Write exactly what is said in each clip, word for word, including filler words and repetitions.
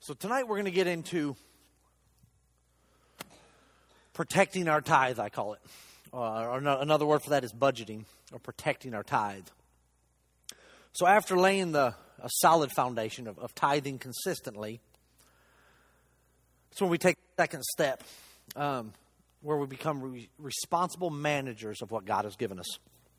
So tonight we're going to get into protecting our tithe, I call it. Uh, or no, another word for that is budgeting, or protecting our tithe. So after laying the a solid foundation of, of tithing consistently, that's when we take the second step, um, where we become re- responsible managers of what God has given us.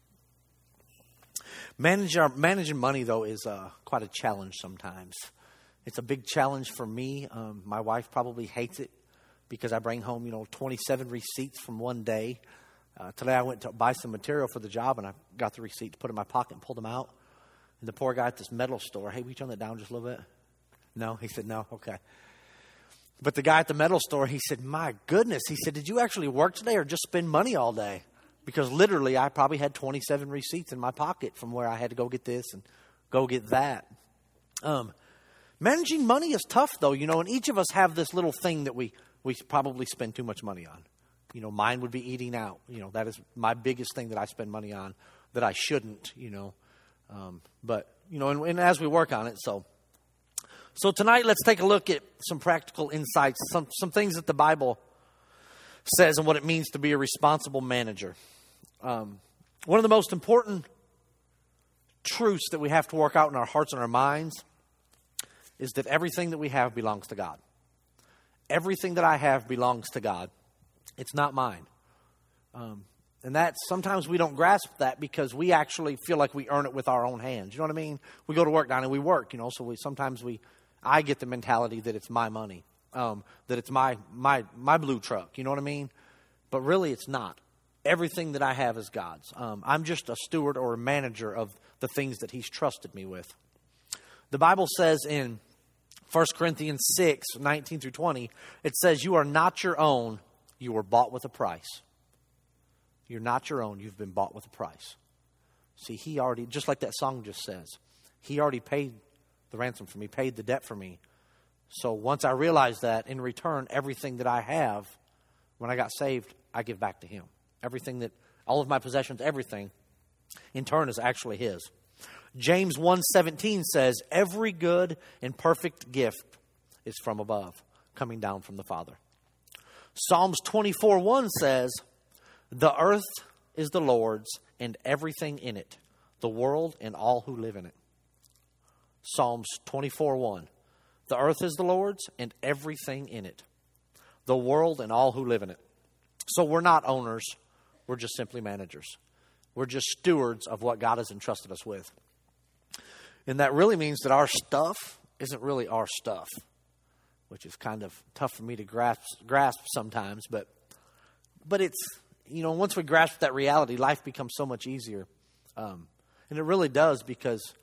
Manage our, managing money, though, is uh, quite a challenge sometimes. It's a big challenge for me. Um, my wife probably hates it because I bring home, you know, twenty-seven receipts from one day. Uh, today I went to buy some material for the job, and I got the receipts, put in my pocket, and pulled them out. And the poor guy at this metal store, hey, will you turn that down just a little bit? No? He said, no? Okay. But the guy at the metal store, he said, my goodness. He said, did you actually work today or just spend money all day? Because literally I probably had twenty-seven receipts in my pocket from where I had to go get this and go get that. Um, managing money is tough, though, you know, and each of us have this little thing that we, we probably spend too much money on. You know, mine would be eating out. You know, that is my biggest thing that I spend money on that I shouldn't, you know. Um, but, you know, and, and as we work on it, so. So tonight, let's take a look at some practical insights, some, some things that the Bible says and what it means to be a responsible manager. Um, one of the most important truths that we have to work out in our hearts and our minds is that everything that we have belongs to God. Everything that I have belongs to God. It's not mine. Um, and that sometimes we don't grasp that because we actually feel like we earn it with our own hands. You know what I mean? We go to work now and we work, you know, so we sometimes we, I get the mentality that it's my money, um, that it's my, my, my blue truck. You know what I mean? But really it's not. Everything that I have is God's. Um, I'm just a steward or a manager of the things that He's trusted me with. The Bible says in First Corinthians six, nineteen through twenty, it says, you are not your own, you were bought with a price. You're not your own, you've been bought with a price. See, He already, just like that song just says, He already paid the ransom for me, paid the debt for me. So once I realized that, in return, everything that I have, when I got saved, I give back to Him. Everything that, all of my possessions, everything, in turn is actually His. James one seventeen says, every good and perfect gift is from above, coming down from the Father. Psalms twenty-four one says, the earth is the Lord's and everything in it, the world and all who live in it. Psalms twenty-four one, the earth is the Lord's and everything in it, the world and all who live in it. So we're not owners, we're just simply managers. We're just stewards of what God has entrusted us with. And that really means that our stuff isn't really our stuff, which is kind of tough for me to grasp grasp sometimes. But but it's, you know, once we grasp that reality, life becomes so much easier. Um, and it really does, because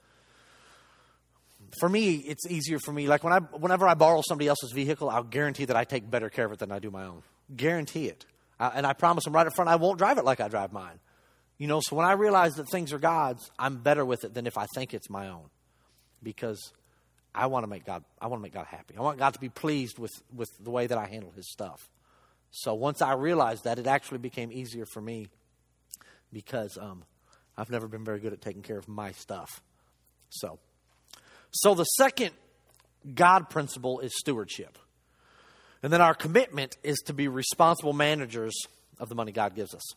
for me, it's easier for me. Like when I, whenever I borrow somebody else's vehicle, I'll guarantee that I take better care of it than I do my own. Guarantee it. Uh, and I promise them right up front, I won't drive it like I drive mine. You know, so when I realize that things are God's, I'm better with it than if I think it's my own. Because I want to make God, I want to make God happy. I want God to be pleased with, with the way that I handle His stuff. So once I realized that, it actually became easier for me because um, I've never been very good at taking care of my stuff. So, so the second God principle is stewardship. And then our commitment is to be responsible managers of the money God gives us.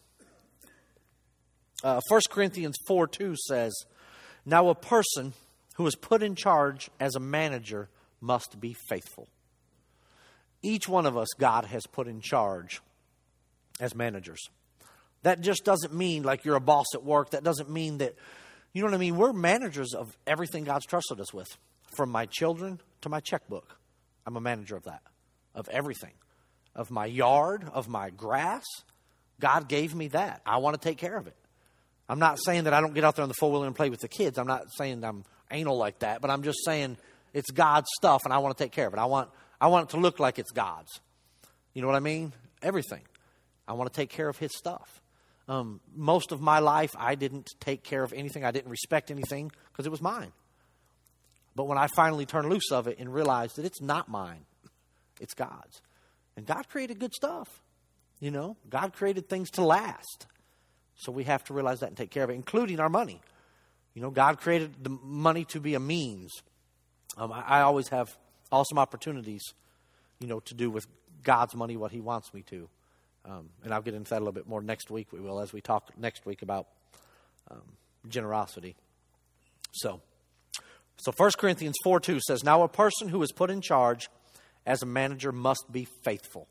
Uh, First Corinthians four two says, now a person who is put in charge as a manager must be faithful. Each one of us, God has put in charge as managers. That just doesn't mean like you're a boss at work. That doesn't mean that, you know what I mean? We're managers of everything God's trusted us with. From my children to my checkbook. I'm a manager of that. Of everything. Of my yard, of my grass. God gave me that. I want to take care of it. I'm not saying that I don't get out there on the four-wheeler and play with the kids. I'm not saying I'm anal like that. But I'm just saying it's God's stuff and I want to take care of it. I want I want it to look like it's God's. You know what I mean? Everything. I want to take care of His stuff. Um, most of my life, I didn't take care of anything. I didn't respect anything because it was mine. But when I finally turned loose of it and realized that it's not mine, it's God's. And God created good stuff. You know, God created things to last. So we have to realize that and take care of it, including our money. You know, God created the money to be a means. Um, I, I always have awesome opportunities, you know, to do with God's money what he wants me to. Um, and I'll get into that a little bit more next week. We will, as we talk next week about um, generosity. So, so First Corinthians four two says, now a person who is put in charge as a manager must be faithful.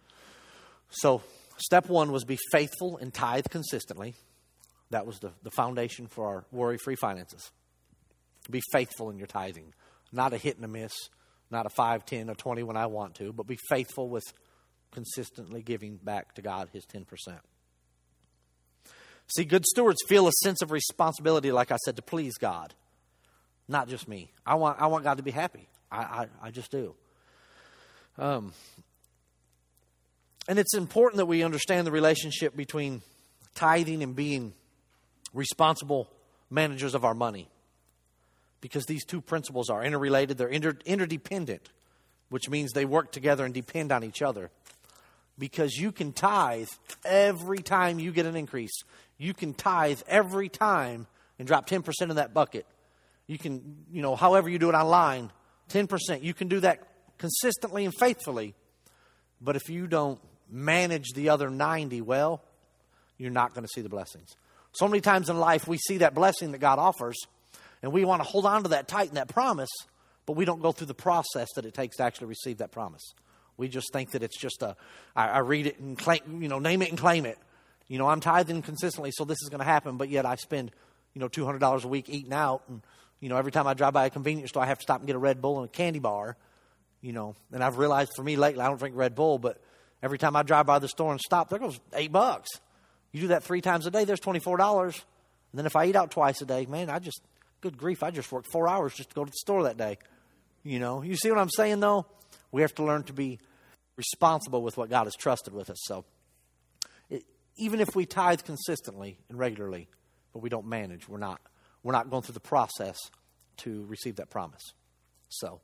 So step one was be faithful and tithe consistently. That was the, the foundation for our worry-free finances. Be faithful in your tithing. Not a hit and a miss. Not a five, ten, or twenty when I want to. But be faithful with consistently giving back to God his ten percent. See, good stewards feel a sense of responsibility, like I said, to please God. Not just me. I want I want God to be happy. I, I, I just do. Um, and it's important that we understand the relationship between tithing and being responsible managers of our money. Because these two principles are interrelated, they're inter- interdependent, which means they work together and depend on each other. Because you can tithe every time you get an increase. You can tithe every time and drop ten percent in that bucket. You can, you know, however you do it online, ten percent. You can do that consistently and faithfully. But if you don't manage the other ninety well, you're not going to see the blessings. So many times in life we see that blessing that God offers, and we want to hold on to that tight and that promise, but we don't go through the process that it takes to actually receive that promise. We just think that it's just a, I, I read it and claim, you know, name it and claim it. You know, I'm tithing consistently, so this is going to happen, but yet I spend, you know, two hundred dollars a week eating out, and, you know, every time I drive by a convenience store, I have to stop and get a Red Bull and a candy bar, you know, and I've realized for me lately, I don't drink Red Bull, but every time I drive by the store and stop, there goes eight bucks. You do that three times a day, there's twenty-four dollars. And then if I eat out twice a day, man, I just, good grief, I just worked four hours just to go to the store that day. You know, you see what I'm saying, though? We have to learn to be responsible with what God has trusted with us. So it, even if we tithe consistently and regularly, but we don't manage, we're not, we're not going through the process to receive that promise. So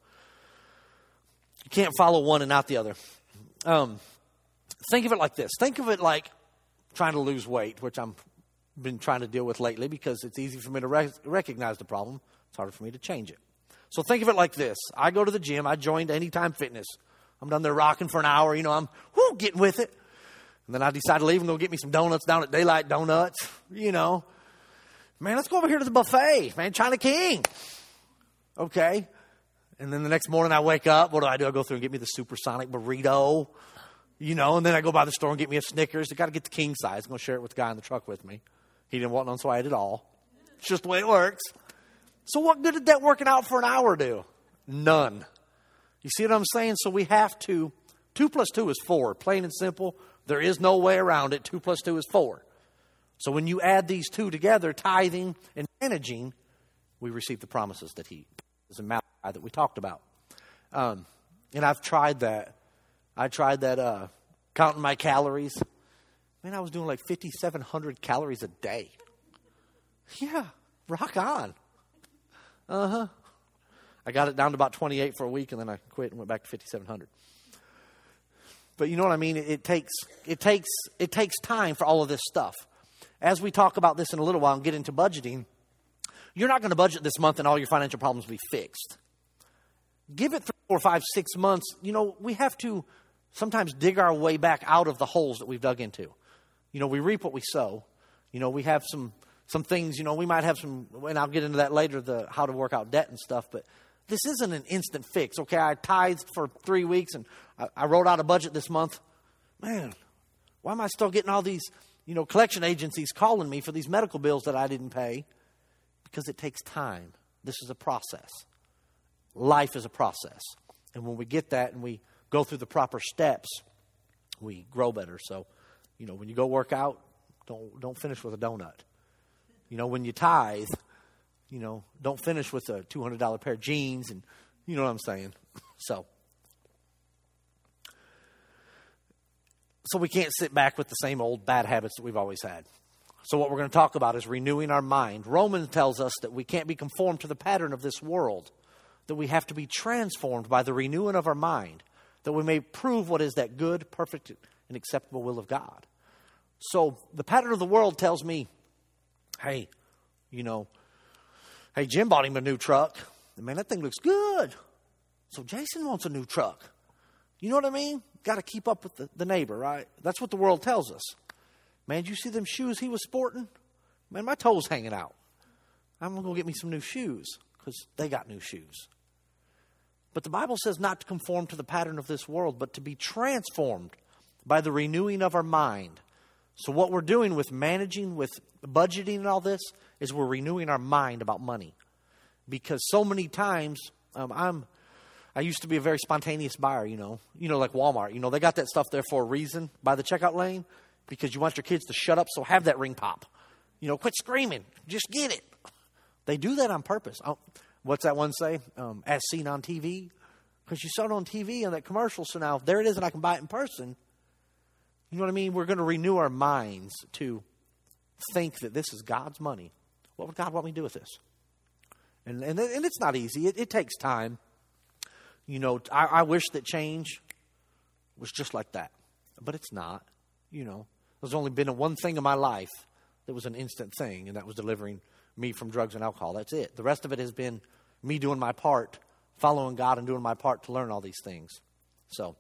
you can't follow one and not the other. Um, think of it like this. Think of it like trying to lose weight, which I'm been trying to deal with lately because it's easy for me to rec- recognize the problem. It's harder for me to change it. So think of it like this. I go to the gym. I joined Anytime Fitness. I'm done there rocking for an hour. You know, I'm whoo, getting with it. And then I decide to leave and go get me some donuts down at Daylight Donuts. You know, man, let's go over here to the buffet, man, China King. Okay. And then the next morning I wake up. What do I do? I go through and get me the supersonic burrito. You know, and then I go by the store and get me a Snickers. I got to get the king size. I'm going to share it with the guy in the truck with me. He didn't want none, so I ate it all. It's just the way it works. So what good did that working out for an hour do? None. You see what I'm saying? So we have to, two plus two is four. Plain and simple. There is no way around it. Two plus two is four. So when you add these two together, tithing and managing, we receive the promises that he is in Malachi that we talked about. Um, and I've tried that. I tried that uh, counting my calories. Man, I was doing like fifty-seven hundred calories a day. Yeah, rock on. Uh-huh. I got it down to about twenty-eight for a week, and then I quit and went back to fifty-seven hundred. But you know what I mean? It, it takes it takes it takes time for all of this stuff. As we talk about this in a little while and get into budgeting, you're not going to budget this month and all your financial problems will be fixed. Give it three, four, five, six months. You know, we have to sometimes dig our way back out of the holes that we've dug into. You know, we reap what we sow. You know, we have some some things, you know, we might have some, and I'll get into that later, the how to work out debt and stuff, but this isn't an instant fix. Okay, I tithed for three weeks and I, I wrote out a budget this month. Man, why am I still getting all these, you know, collection agencies calling me for these medical bills that I didn't pay? Because it takes time. This is a process. Life is a process. And when we get that and we go through the proper steps, we grow better. So, you know, when you go work out, don't don't finish with a donut. You know, when you tithe, you know, don't finish with a two hundred dollars pair of jeans, and you know what I'm saying. So, so we can't sit back with the same old bad habits that we've always had. So what we're going to talk about is renewing our mind. Romans tells us that we can't be conformed to the pattern of this world, that we have to be transformed by the renewing of our mind, that we may prove what is that good, perfect, and acceptable will of God. So the pattern of the world tells me, hey, you know, hey, Jim bought him a new truck. Man, that thing looks good. So Jason wants a new truck. You know what I mean? Got to keep up with the, the neighbor, right? That's what the world tells us. Man, did you see them shoes he was sporting? Man, my toes hanging out. I'm going to go get me some new shoes because they got new shoes. But the Bible says not to conform to the pattern of this world, but to be transformed by the renewing of our mind. So what we're doing with managing, with budgeting and all this, is we're renewing our mind about money. Because so many times, um, I'm, I used to be a very spontaneous buyer, you know. You know, like Walmart. You know, they got that stuff there for a reason by the checkout lane. Because you want your kids to shut up, so have that ring pop. You know, quit screaming. Just get it. They do that on purpose. Oh, what's that one say? Um, as seen on T V. Because you saw it on T V on that commercial, so now there it is and I can buy it in person. You know what I mean? We're going to renew our minds to think that this is God's money. What would God want me to do with this? And and, and it's not easy. It, it takes time. You know, I, I wish that change was just like that. But it's not. You know, there's only been one thing in my life that was an instant thing, and that was delivering me from drugs and alcohol. That's it. The rest of it has been me doing my part, following God and doing my part to learn all these things. So,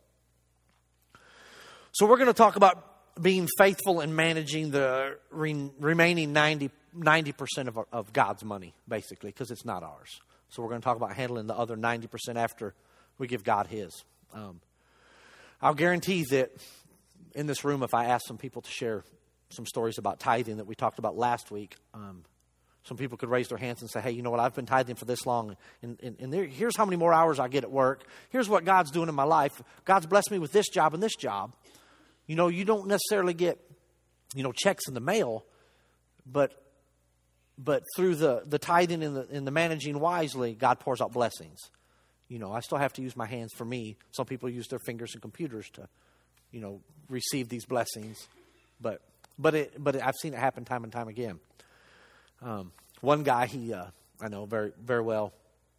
so we're going to talk about being faithful in managing the re- remaining ninety, ninety percent of, our, of God's money, basically, because it's not ours. So we're going to talk about handling the other ninety percent after we give God his. Um, I'll guarantee that in this room, if I ask some people to share some stories about tithing that we talked about last week, um, some people could raise their hands and say, hey, you know what, I've been tithing for this long, and, and, and there, here's how many more hours I get at work. Here's what God's doing in my life. God's blessed me with this job and this job. You know, you don't necessarily get, you know, checks in the mail, but but through the, the tithing and the, and the managing wisely, God pours out blessings. You know, I still have to use my hands for me. Some people use their fingers and computers to, you know, receive these blessings. But but it but it, I've seen it happen time and time again. Um, one guy, he uh, I know very very well.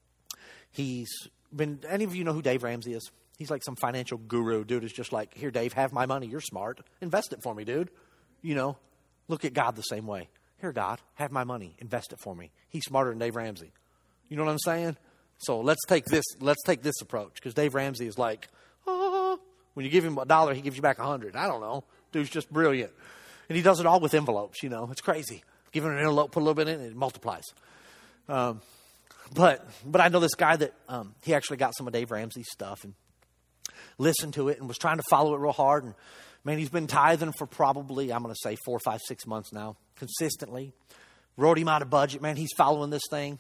He's been. Any of you know who Dave Ramsey is? He's like some financial guru. Dude is just like, here, Dave, have my money. You're smart. Invest it for me, dude. You know, look at God the same way. Here, God, have my money. Invest it for me. He's smarter than Dave Ramsey. You know what I'm saying? So let's take this. Let's take this approach, because Dave Ramsey is like, oh. When you give him a dollar, he gives you back a hundred. I don't know. Dude's just brilliant. And he does it all with envelopes, you know. It's crazy. Give him an envelope, put a little bit in it, it multiplies. Um, but but I know this guy that um, he actually got some of Dave Ramsey's stuff and listened to it and was trying to follow it real hard. And, man, he's been tithing for probably, I'm going to say, four, five, six months now, consistently. Wrote him out a budget. Man, he's following this thing.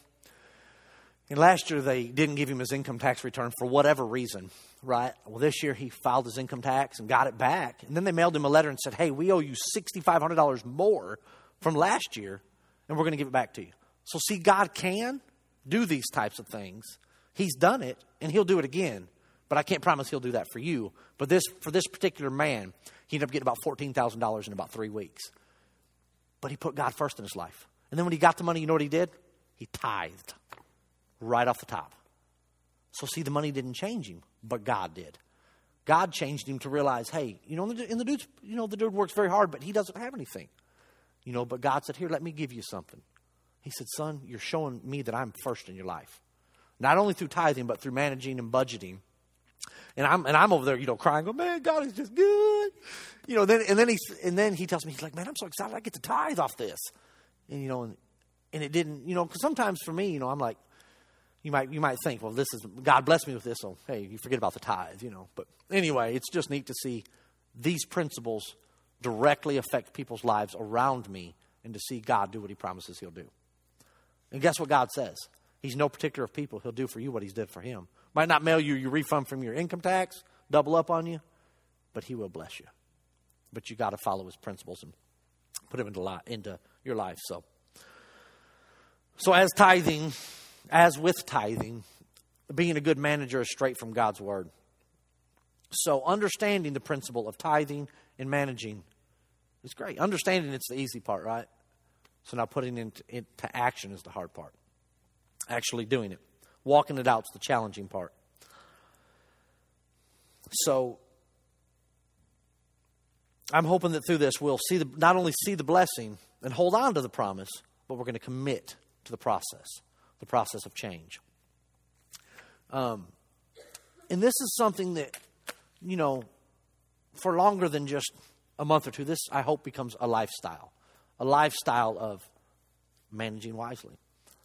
And last year, they didn't give him his income tax return for whatever reason, right? Well, this year, he filed his income tax and got it back. And then they mailed him a letter and said, hey, we owe you six thousand five hundred dollars more from last year, and we're going to give it back to you. So, see, God can do these types of things. He's done it, and he'll do it again. But I can't promise he'll do that for you. But this for this particular man, he ended up getting about fourteen thousand dollars in about three weeks. But he put God first in his life. And then when he got the money, you know what he did? He tithed. Right off the top. So see, the money didn't change him, but God did. God changed him to realize, hey, you know, and the dude's, you know, the dude works very hard, but he doesn't have anything. You know, but God said, here, let me give you something. He said, son, you're showing me that I'm first in your life. Not only through tithing, but through managing and budgeting. And I'm and I'm over there, you know, crying, going, man, God is just good. You know, then and then he and then he tells me, he's like, man, I'm so excited I get to tithe off this. And you know, and, and it didn't, you know, because sometimes for me, you know, I'm like, You might you might think, well, this is God blessed me with this, so hey, you forget about the tithe, you know. But anyway, it's just neat to see these principles directly affect people's lives around me, and to see God do what he promises he'll do. And guess what God says? He's no particular of people. He'll do for you what he's did for him. Might not mail you your refund from your income tax, double up on you, but he will bless you. But you got to follow his principles and put them into, li- into your life. So, so as tithing, as with tithing, being a good manager is straight from God's word. So understanding the principle of tithing and managing is great. Understanding it's the easy part, right? So now putting it into, into action is the hard part. Actually doing it. Walking it out is the challenging part. So I'm hoping that through this we'll see the, not only see the blessing and hold on to the promise, but we're going to commit to the process, the process of change. Um, And this is something that, you know, for longer than just a month or two, this, I hope, becomes a lifestyle. A lifestyle of managing wisely.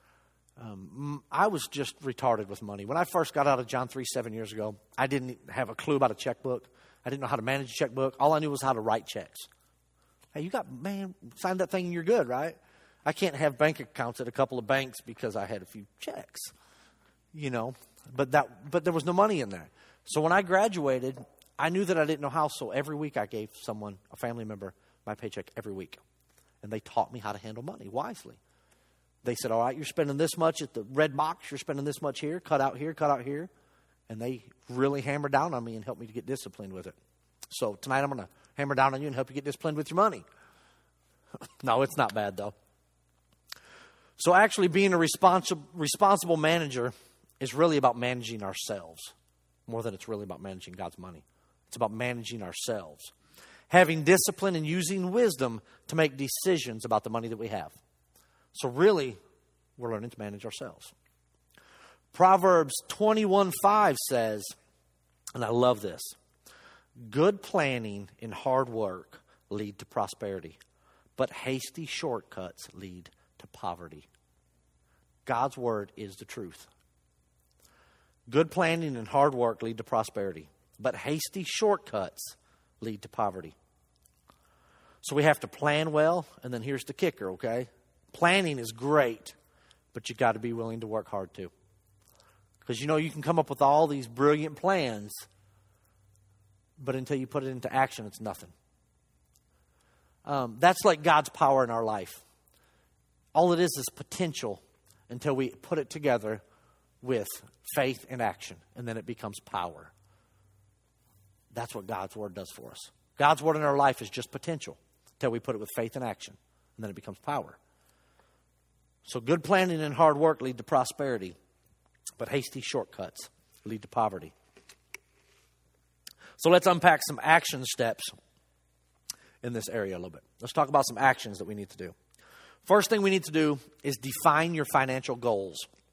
Um, I was just retarded with money. When I first got out of John three seven years ago, I didn't have a clue about a checkbook. I didn't know how to manage a checkbook. All I knew was how to write checks. Hey, you got, man, sign that thing and you're good, right? I can't have bank accounts at a couple of banks because I had a few checks, you know. But that, but there was no money in there. So when I graduated, I knew that I didn't know how. So every week I gave someone, a family member, my paycheck every week. And they taught me how to handle money wisely. They said, all right, you're spending this much at the red box. You're spending this much here. Cut out here, cut out here. And they really hammered down on me and helped me to get disciplined with it. So tonight I'm going to hammer down on you and help you get disciplined with your money. No, it's not bad, though. So actually being a responsible responsible manager is really about managing ourselves more than it's really about managing God's money. It's about managing ourselves. Having discipline and using wisdom to make decisions about the money that we have. So really, we're learning to manage ourselves. Proverbs twenty-one five says, and I love this, good planning and hard work lead to prosperity, but hasty shortcuts lead to poverty. God's word is the truth. Good planning and hard work lead to prosperity, but hasty shortcuts lead to poverty. So we have to plan well, and then here's the kicker, okay? Planning is great, but you got to be willing to work hard too. Because you know you can come up with all these brilliant plans, but until you put it into action, it's nothing. Um, that's like God's power in our life. All it is is potential until we put it together with faith and action, and then it becomes power. That's what God's word does for us. God's word in our life is just potential until we put it with faith and action, and then it becomes power. So good planning and hard work lead to prosperity, but hasty shortcuts lead to poverty. So let's unpack some action steps in this area a little bit. Let's talk about some actions that we need to do. First thing we need to do is define your financial goals.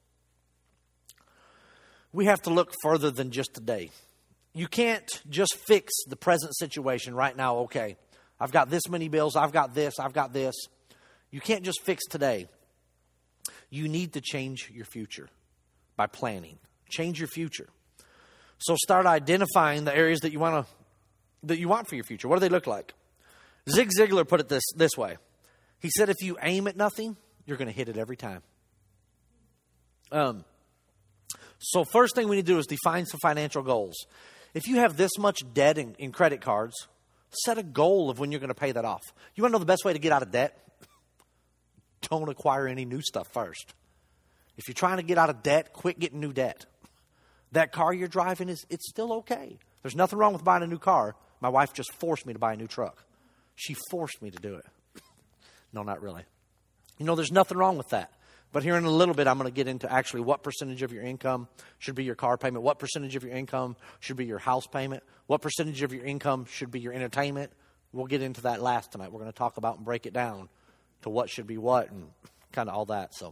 We have to look further than just today. You can't just fix the present situation right now. Okay, I've got this many bills, I've got this, I've got this. You can't just fix today. You need to change your future by planning. Change your future. So start identifying the areas that you want to that you want for your future. What do they look like? Zig Ziglar put it this, this way. He said, if you aim at nothing, you're going to hit it every time. Um. So first thing we need to do is define some financial goals. If you have this much debt in, in credit cards, set a goal of when you're going to pay that off. You want to know the best way to get out of debt? Don't acquire any new stuff first. If you're trying to get out of debt, quit getting new debt. That car you're driving, is it's still okay. There's nothing wrong with buying a new car. My wife just forced me to buy a new truck. She forced me to do it. No, not really. You know, there's nothing wrong with that. But here in a little bit, I'm going to get into actually what percentage of your income should be your car payment, what percentage of your income should be your house payment, what percentage of your income should be your entertainment. We'll get into that last tonight. We're going to talk about and break it down to what should be what and kind of all that. So,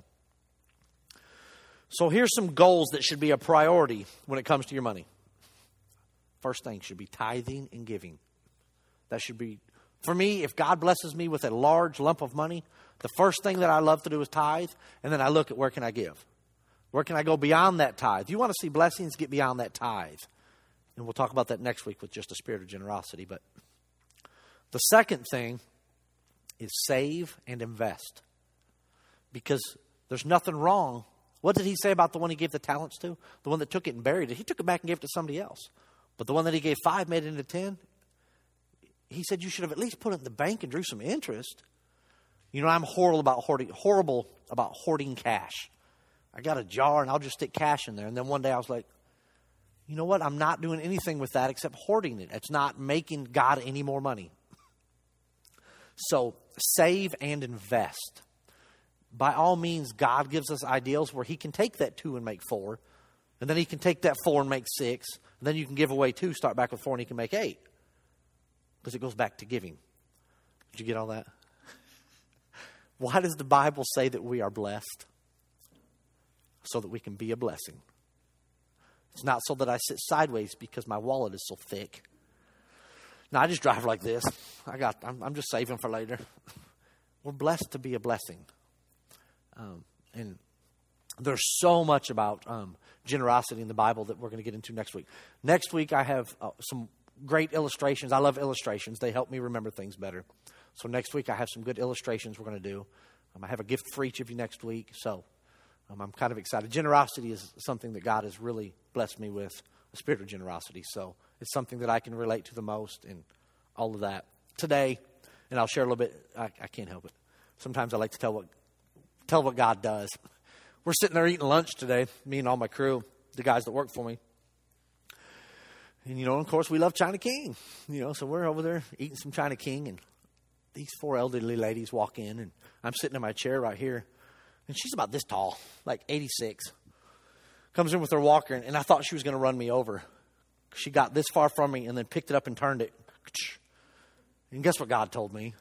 so here's some goals that should be a priority when it comes to your money. First thing should be tithing and giving. That should be, for me, if God blesses me with a large lump of money, the first thing that I love to do is tithe, and then I look at where can I give. Where can I go beyond that tithe? You want to see blessings, get beyond that tithe. And we'll talk about that next week with just a spirit of generosity. But the second thing is save and invest. Because there's nothing wrong. What did he say about the one he gave the talents to? The one that took it and buried it. He took it back and gave it to somebody else. But the one that he gave five, made it into ten. He said you should have at least put it in the bank and drew some interest. You know, I'm horrible about hoarding, horrible about hoarding cash. I got a jar and I'll just stick cash in there. And then one day I was like, you know what? I'm not doing anything with that except hoarding it. It's not making God any more money. So save and invest. By all means, God gives us ideals where he can take that two and make four. And then he can take that four and make six. And then you can give away two, start back with four, and he can make eight. Because it goes back to giving. Did you get all that? Why does the Bible say that we are blessed? So that we can be a blessing. It's not so that I sit sideways because my wallet is so thick. No, I just drive like this. I got. I'm, I'm just saving for later. We're blessed to be a blessing. Um, and there's so much about um, generosity in the Bible that we're going to get into next week. Next week, I have uh, some great illustrations. I love illustrations. They help me remember things better. So next week, I have some good illustrations we're going to do. Um, I have a gift for each of you next week. So um, I'm kind of excited. Generosity is something that God has really blessed me with, a spirit of generosity. So it's something that I can relate to the most and all of that. Today, and I'll share a little bit. I, I can't help it. Sometimes I like to tell what tell what God does. We're sitting there eating lunch today, me and all my crew, the guys that work for me. And, you know, of course, we love China King. You know, so we're over there eating some China King, and these four elderly ladies walk in, and I'm sitting in my chair right here, and she's about this tall, like eighty-six. Comes in with her walker, and I thought she was going to run me over. She got this far from me and then picked it up and turned it. And guess what God told me?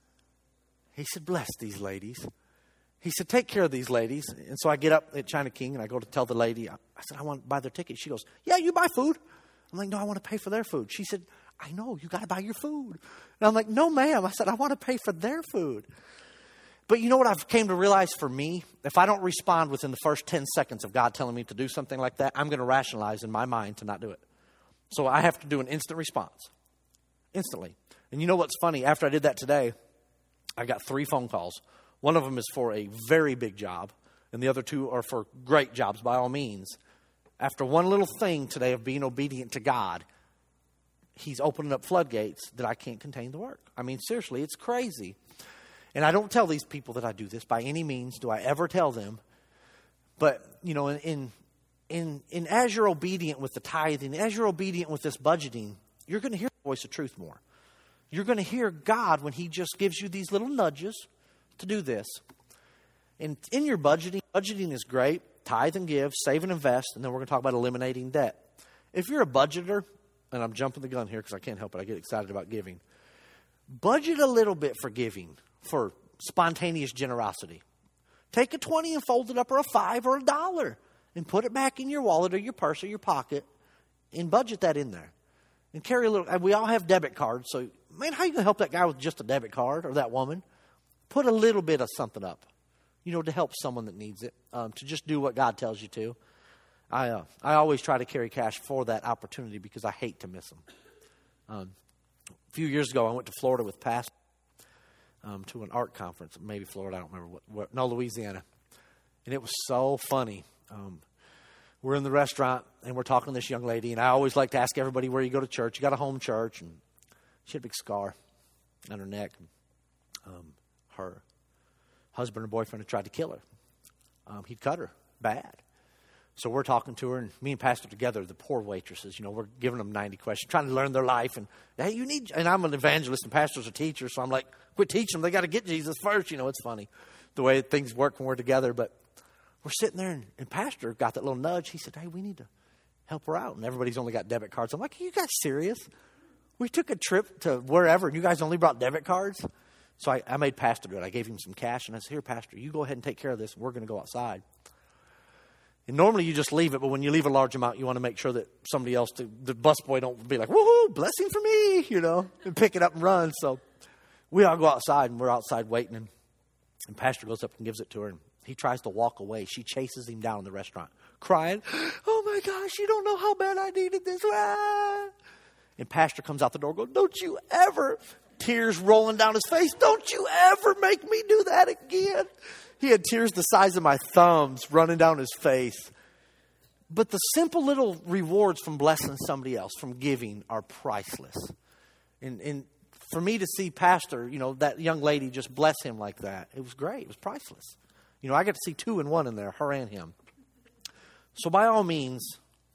He said, bless these ladies. He said, take care of these ladies. And so I get up at China King and I go to tell the lady, I said, I want to buy their ticket. She goes, yeah, you buy food. I'm like, no, I want to pay for their food. She said, I know, you got to buy your food. And I'm like, no, ma'am. I said, I want to pay for their food. But you know what I've came to realize for me? If I don't respond within the first ten seconds of God telling me to do something like that, I'm going to rationalize in my mind to not do it. So I have to do an instant response. Instantly. And you know what's funny? After I did that today, I got three phone calls. One of them is for a very big job, and the other two are for great jobs, by all means. After one little thing today of being obedient to God, he's opening up floodgates that I can't contain the work. I mean, seriously, it's crazy. And I don't tell these people that I do this by any means. Do I ever tell them? But, you know, in in in, in as you're obedient with the tithing, as you're obedient with this budgeting, you're going to hear the voice of truth more. You're going to hear God when he just gives you these little nudges to do this. And in your budgeting, budgeting is great. Tithe and give, save and invest, and then we're going to talk about eliminating debt. If you're a budgeter, and I'm jumping the gun here because I can't help it, I get excited about giving. Budget a little bit for giving, for spontaneous generosity. Take a twenty and fold it up, or a five or a dollar, and put it back in your wallet or your purse or your pocket, and budget that in there. And carry a little. And we all have debit cards, so man, how are you going to help that guy with just a debit card, or that woman? Put a little bit of something up, you know, to help someone that needs it, um, to just do what God tells you to. I uh, I always try to carry cash for that opportunity because I hate to miss them. Um, a few years ago, I went to Florida with Pastor um, to an art conference, maybe Florida, I don't remember what, what no, Louisiana. And it was so funny. Um, we're in the restaurant, and we're talking to this young lady, and I always like to ask everybody where you go to church. You got a home church, and she had a big scar on her neck. Um, her husband or boyfriend had tried to kill her. Um, he'd cut her bad. So we're talking to her, and me and Pastor together, the poor waitresses, you know, we're giving them ninety questions, trying to learn their life. And, hey, you need, and I'm an evangelist, and Pastor's a teacher, so I'm like, quit teaching them. They got to get Jesus first. You know, it's funny the way things work when we're together. But we're sitting there, and, and Pastor got that little nudge. He said, hey, we need to help her out. And everybody's only got debit cards. I'm like, are you guys serious? We took a trip to wherever, and you guys only brought debit cards? So I, I made Pastor do it. I gave him some cash, and I said, here, Pastor, you go ahead and take care of this, and we're going to go outside. And normally you just leave it, but when you leave a large amount, you want to make sure that somebody else, the, the busboy, don't be like, woohoo, blessing for me, you know, and pick it up and run. So we all go outside, and we're outside waiting, and, and Pastor goes up and gives it to her, and he tries to walk away. She chases him down in the restaurant, crying, oh, my gosh, you don't know how bad I needed this. Ah. And Pastor comes out the door, goes, don't you ever, tears rolling down his face, don't you ever make me do that again. He had tears the size of my thumbs running down his face. But the simple little rewards from blessing somebody else, from giving, are priceless. And, and for me to see Pastor, you know, that young lady just bless him like that, it was great. It was priceless. You know, I got to see two in one in there, her and him. So by all means,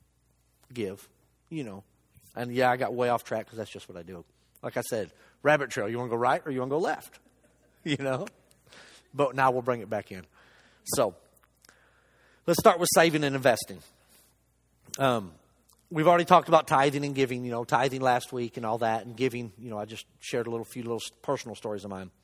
give, you know. And yeah, I got way off track because that's just what I do. Like I said, rabbit trail, you want to go right or you want to go left? You know? But now we'll bring it back in. So let's start with saving and investing. Um, we've already talked about tithing and giving, you know, tithing last week and all that, and giving, you know, I just shared a little few little personal stories of mine.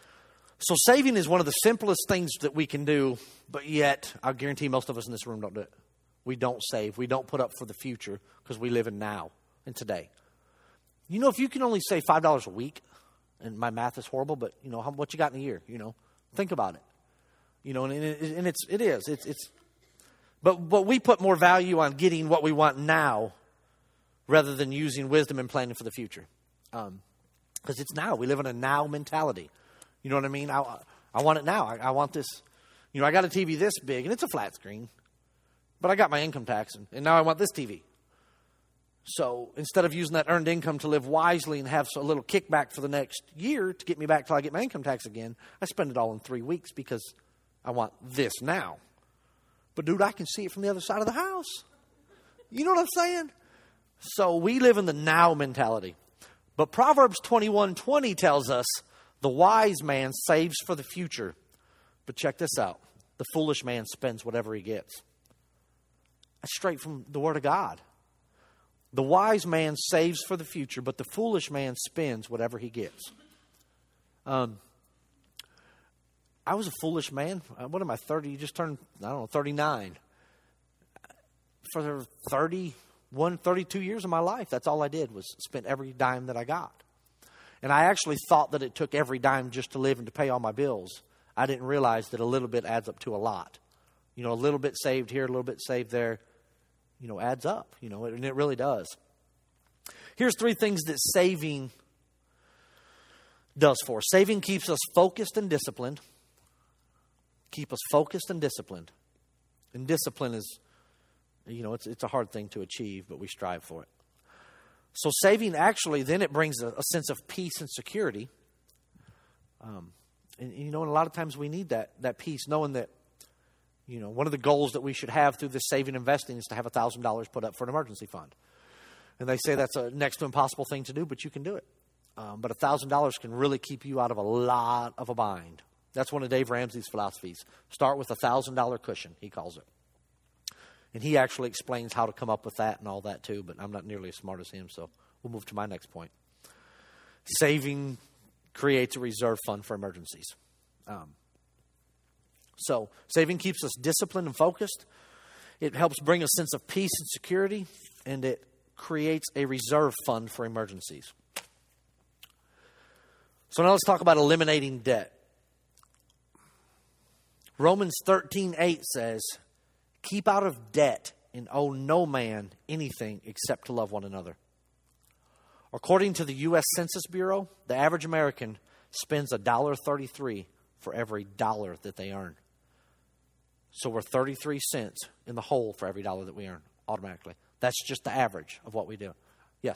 So saving is one of the simplest things that we can do, but yet I guarantee most of us in this room don't do it. we don't save. We don't put up for the future because we live in now and today. You know, if you can only save five dollars a week, and my math is horrible, but, you know, how, what you got in a year, you know, think about it. You know, and, it, and it's, it is. It's, it's, but, but we put more value on getting what we want now rather than using wisdom and planning for the future. Um, because it's now. We live in a now mentality. You know what I mean? I, I want it now. I, I want this. You know, I got a T V this big, and it's a flat screen. But I got my income tax, and, and now I want this T V. So instead of using that earned income to live wisely and have a little kickback for the next year to get me back till I get my income tax again, I spend it all in three weeks because I want this now. But, dude, I can see it from the other side of the house. You know what I'm saying? So we live in the now mentality. But Proverbs twenty-one twenty tells us the wise man saves for the future. But check this out. The foolish man spends whatever he gets. That's straight from the Word of God. The wise man saves for the future, but the foolish man spends whatever he gets. Um, I was a foolish man. What am I, thirty? You just turned, I don't know, thirty-nine. For thirty-one, thirty-two years of my life, that's all I did was spend every dime that I got. And I actually thought that it took every dime just to live and to pay all my bills. I didn't realize that a little bit adds up to a lot. You know, a little bit saved here, a little bit saved there, you know, adds up, you know, and it really does. Here's three things that saving does for us. Saving keeps us focused and disciplined. Keep us focused and disciplined. And discipline is, you know, it's it's a hard thing to achieve, but we strive for it. So saving actually, then it brings a, a sense of peace and security. Um, and, you know, and a lot of times we need that that peace, knowing that, you know, one of the goals that we should have through this saving investing is to have one thousand dollars put up for an emergency fund. And they say that's a next to impossible thing to do, but you can do it. Um, but one thousand dollars can really keep you out of a lot of a bind. That's one of Dave Ramsey's philosophies. Start with a one thousand dollars cushion, he calls it. And he actually explains how to come up with that and all that too, but I'm not nearly as smart as him, so we'll move to my next point. Saving creates a reserve fund for emergencies. Um, so saving keeps us disciplined and focused. It helps bring a sense of peace and security, and it creates a reserve fund for emergencies. So now let's talk about eliminating debt. Romans thirteen eight says, keep out of debt and owe no man anything except to love one another. According to the U S Census Bureau, the average American spends one dollar thirty-three for every dollar that they earn. So we're thirty-three cents in the hole for every dollar that we earn automatically. That's just the average of what we do. Yes.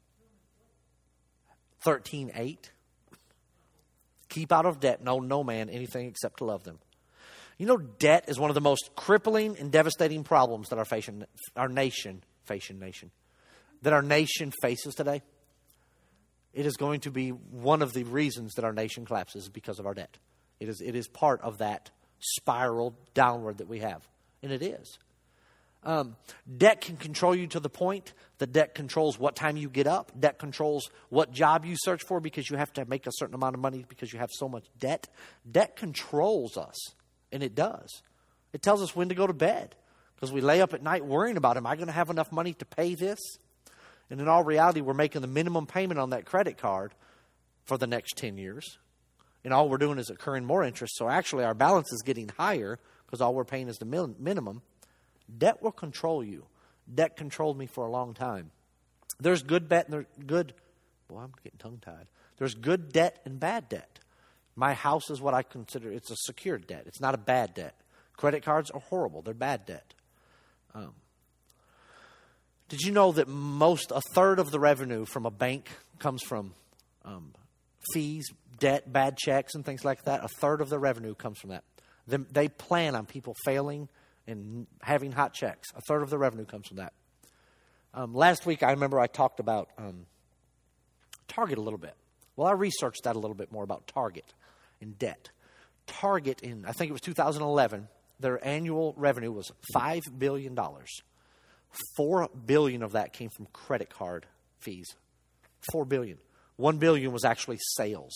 thirteen eight. Keep out of debt and owe no man anything except to love them. You know, debt is one of the most crippling and devastating problems that our, facing, our nation, facing nation, that our nation faces today. It is going to be one of the reasons that our nation collapses because of our debt. It is, it is part of that spiral downward that we have, and it is. Um, debt can control you to the point that debt controls what time you get up. Debt controls what job you search for because you have to make a certain amount of money because you have so much debt. Debt controls us. And it does. It tells us when to go to bed because we lay up at night worrying about, am I going to have enough money to pay this? And in all reality, we're making the minimum payment on that credit card for the next ten years. And all we're doing is incurring more interest. So actually our balance is getting higher because all we're paying is the min- minimum. Debt will control you. Debt controlled me for a long time. There's good debt and there's good, boy, I'm getting tongue-tied. There's good debt and bad debt. My house is what I consider, it's a secured debt. It's not a bad debt. Credit cards are horrible. They're bad debt. Um, did you know that most, a third of the revenue from a bank comes from um, fees, debt, bad checks, and things like that? A third of the revenue comes from that. They, they plan on people failing and having hot checks. A third of the revenue comes from that. Um, last week, I remember I talked about um, Target a little bit. Well, I researched that a little bit more about Target and debt. Target, in I think it was two thousand eleven, their annual revenue was five billion dollars. four billion dollars of that came from credit card fees. four billion dollars. one billion dollars was actually sales.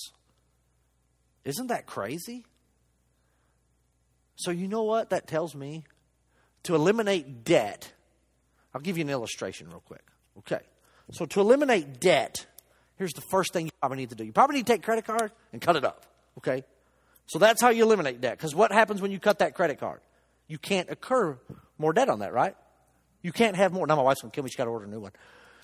Isn't that crazy? So you know what that tells me? to eliminate debt, I'll give you an illustration real quick. Okay. So to eliminate debt, here's the first thing you probably need to do. You probably need to take a credit card and cut it up. Okay. So that's how you eliminate debt. Because what happens when you cut that credit card? You can't incur more debt on that, right? You can't have more. Now my wife's going to kill me. She's got to order a new one.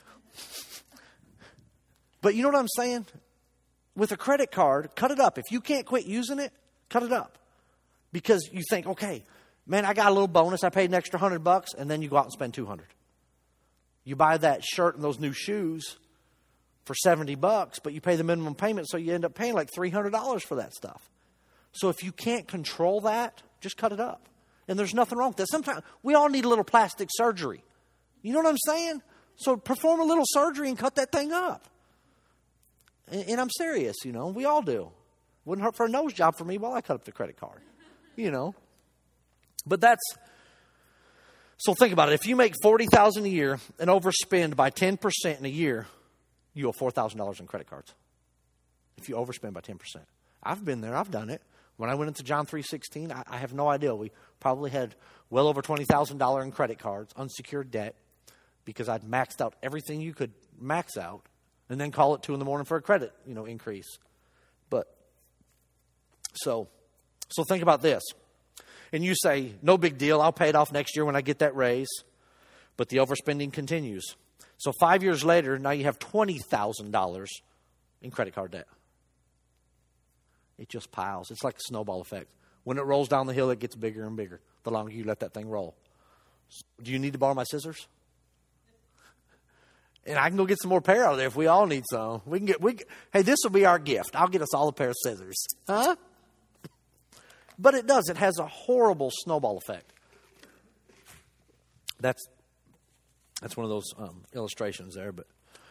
But you know what I'm saying? With a credit card, cut it up. If you can't quit using it, cut it up. Because you think, okay, man, I got a little bonus. I paid an extra hundred bucks, and then you go out and spend two hundred. You buy that shirt and those new shoes for seventy bucks, but you pay the minimum payment, so you end up paying like three hundred dollars for that stuff. So if you can't control that, just cut it up. And there's nothing wrong with that. Sometimes we all need a little plastic surgery. You know what I'm saying? So perform a little surgery and cut that thing up. And, and I'm serious, you know. We all do. Wouldn't hurt for a nose job for me while I cut up the credit card. You know. But that's, so think about it. If you make forty thousand dollars a year and overspend by ten percent in a year, you owe four thousand dollars in credit cards. If you overspend by ten percent. I've been there. I've done it. When I went into John three sixteen, I, I have no idea. We probably had well over twenty thousand dollars in credit cards, unsecured debt, because I'd maxed out everything you could max out and then call it two in the morning for a credit, you know, increase. But so, so think about this. And you say, no big deal. I'll pay it off next year when I get that raise. But the overspending continues. So five years later, now you have twenty thousand dollars in credit card debt. It just piles. It's like a snowball effect. When it rolls down the hill, it gets bigger and bigger the longer you let that thing roll. Do you need to borrow my scissors? And I can go get some more pair out of there if we all need some. We can get. We hey, this will be our gift. I'll get us all a pair of scissors, huh? But it does. It has a horrible snowball effect. That's that's one of those um, illustrations there. But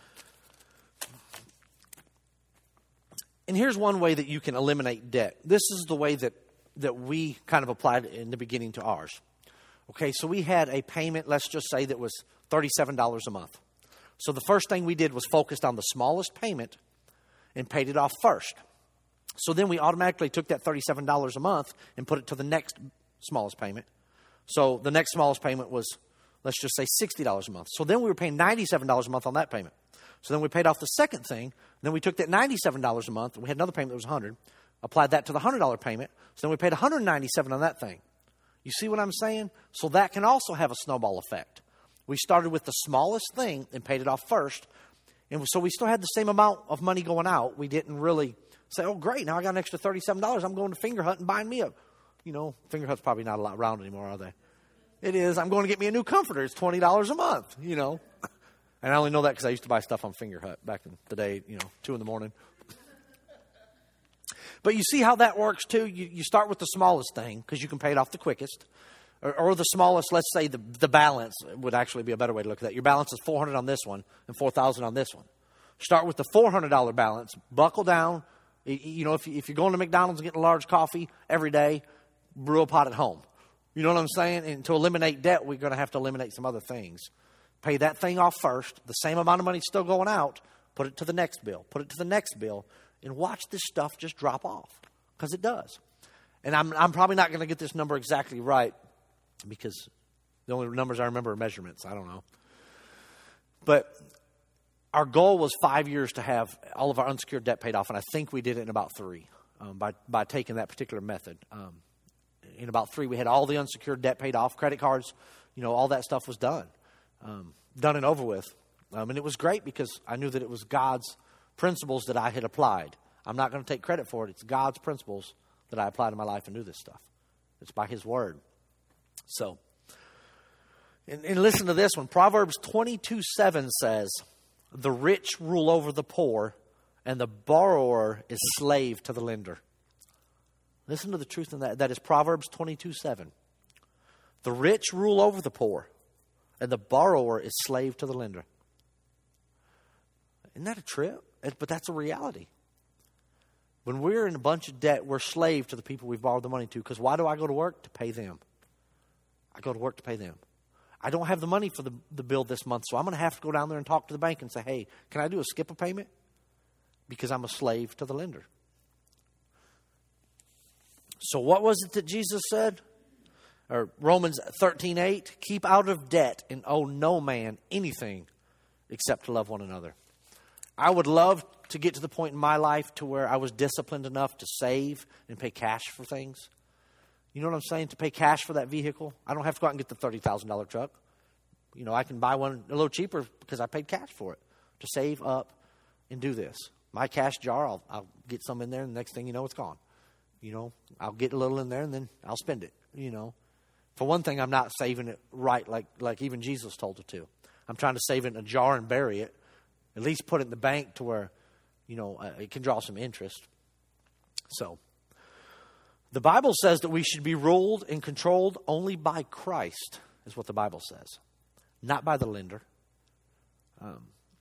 and here's one way that you can eliminate debt. This is the way that, that we kind of applied in the beginning to ours. Okay, so we had a payment, let's just say, that was thirty-seven dollars a month. So the first thing we did was focused on the smallest payment and paid it off first. So then we automatically took that thirty-seven dollars a month and put it to the next smallest payment. So the next smallest payment was, let's just say, sixty dollars a month. So then we were paying ninety-seven dollars a month on that payment. So then we paid off the second thing. Then we took that ninety-seven dollars a month, and we had another payment that was one hundred dollars. Applied that to the one hundred dollars payment. So then we paid one hundred ninety-seven dollars on that thing. You see what I'm saying? So that can also have a snowball effect. We started with the smallest thing and paid it off first. And so we still had the same amount of money going out. We didn't really say, oh, great, now I got an extra thirty-seven dollars. I'm going to Finger Hut and buying me a, you know, Finger Hut's probably not a lot around anymore, are they? It is. I'm going to get me a new comforter. It's twenty dollars a month, you know. And I only know that because I used to buy stuff on Finger Hut back in the day, you know, two in the morning. But you see how that works too? You, you start with the smallest thing because you can pay it off the quickest. Or, or the smallest, let's say the, the balance would actually be a better way to look at that. Your balance is four hundred dollars on this one and four thousand dollars on this one. Start with the four hundred dollars balance. Buckle down. You know, if, you, if you're going to McDonald's and getting a large coffee every day, brew a pot at home. You know what I'm saying? And to eliminate debt, we're going to have to eliminate some other things. Pay that thing off first. The same amount of money still going out. Put it to the next bill. Put it to the next bill. And watch this stuff just drop off. Because it does. And I'm, I'm probably not going to get this number exactly right. Because the only numbers I remember are measurements. I don't know. But our goal was five years to have all of our unsecured debt paid off. And I think we did it in about three. Um, by, by taking that particular method. Um, in about three, we had all the unsecured debt paid off. Credit cards, you know, all that stuff was done. Um, done and over with. Um, and it was great because I knew that it was God's principles that I had applied. I'm not going to take credit for it. It's God's principles that I applied in my life and do this stuff. It's by His Word. So, and, and listen to this one. Proverbs twenty-two seven says, the rich rule over the poor, and the borrower is slave to the lender. Listen to the truth in that. That is Proverbs twenty-two seven. The rich rule over the poor, and the borrower is slave to the lender. Isn't that a trip? But that's a reality. When we're in a bunch of debt, we're slave to the people we've borrowed the money to. Because why do I go to work? To pay them. I go to work to pay them. I don't have the money for the, the bill this month, so I'm going to have to go down there and talk to the bank and say, hey, can I do a skip a payment? Because I'm a slave to the lender. So what was it that Jesus said? or Romans thirteen eight, keep out of debt and owe no man anything except to love one another. I would love to get to the point in my life to where I was disciplined enough to save and pay cash for things. You know what I'm saying? To pay cash for that vehicle. I don't have to go out and get the thirty thousand dollars truck. You know, I can buy one a little cheaper because I paid cash for it. To save up and do this. My cash jar, I'll, I'll get some in there, and the next thing you know, it's gone. You know, I'll get a little in there, and then I'll spend it, you know. For one thing, I'm not saving it right like, like even Jesus told it to. I'm trying to save it in a jar and bury it. At least put it in the bank to where, you know, uh, it can draw some interest. So, the Bible says that we should be ruled and controlled only by Christ, is what the Bible says. Not by the lender. Um,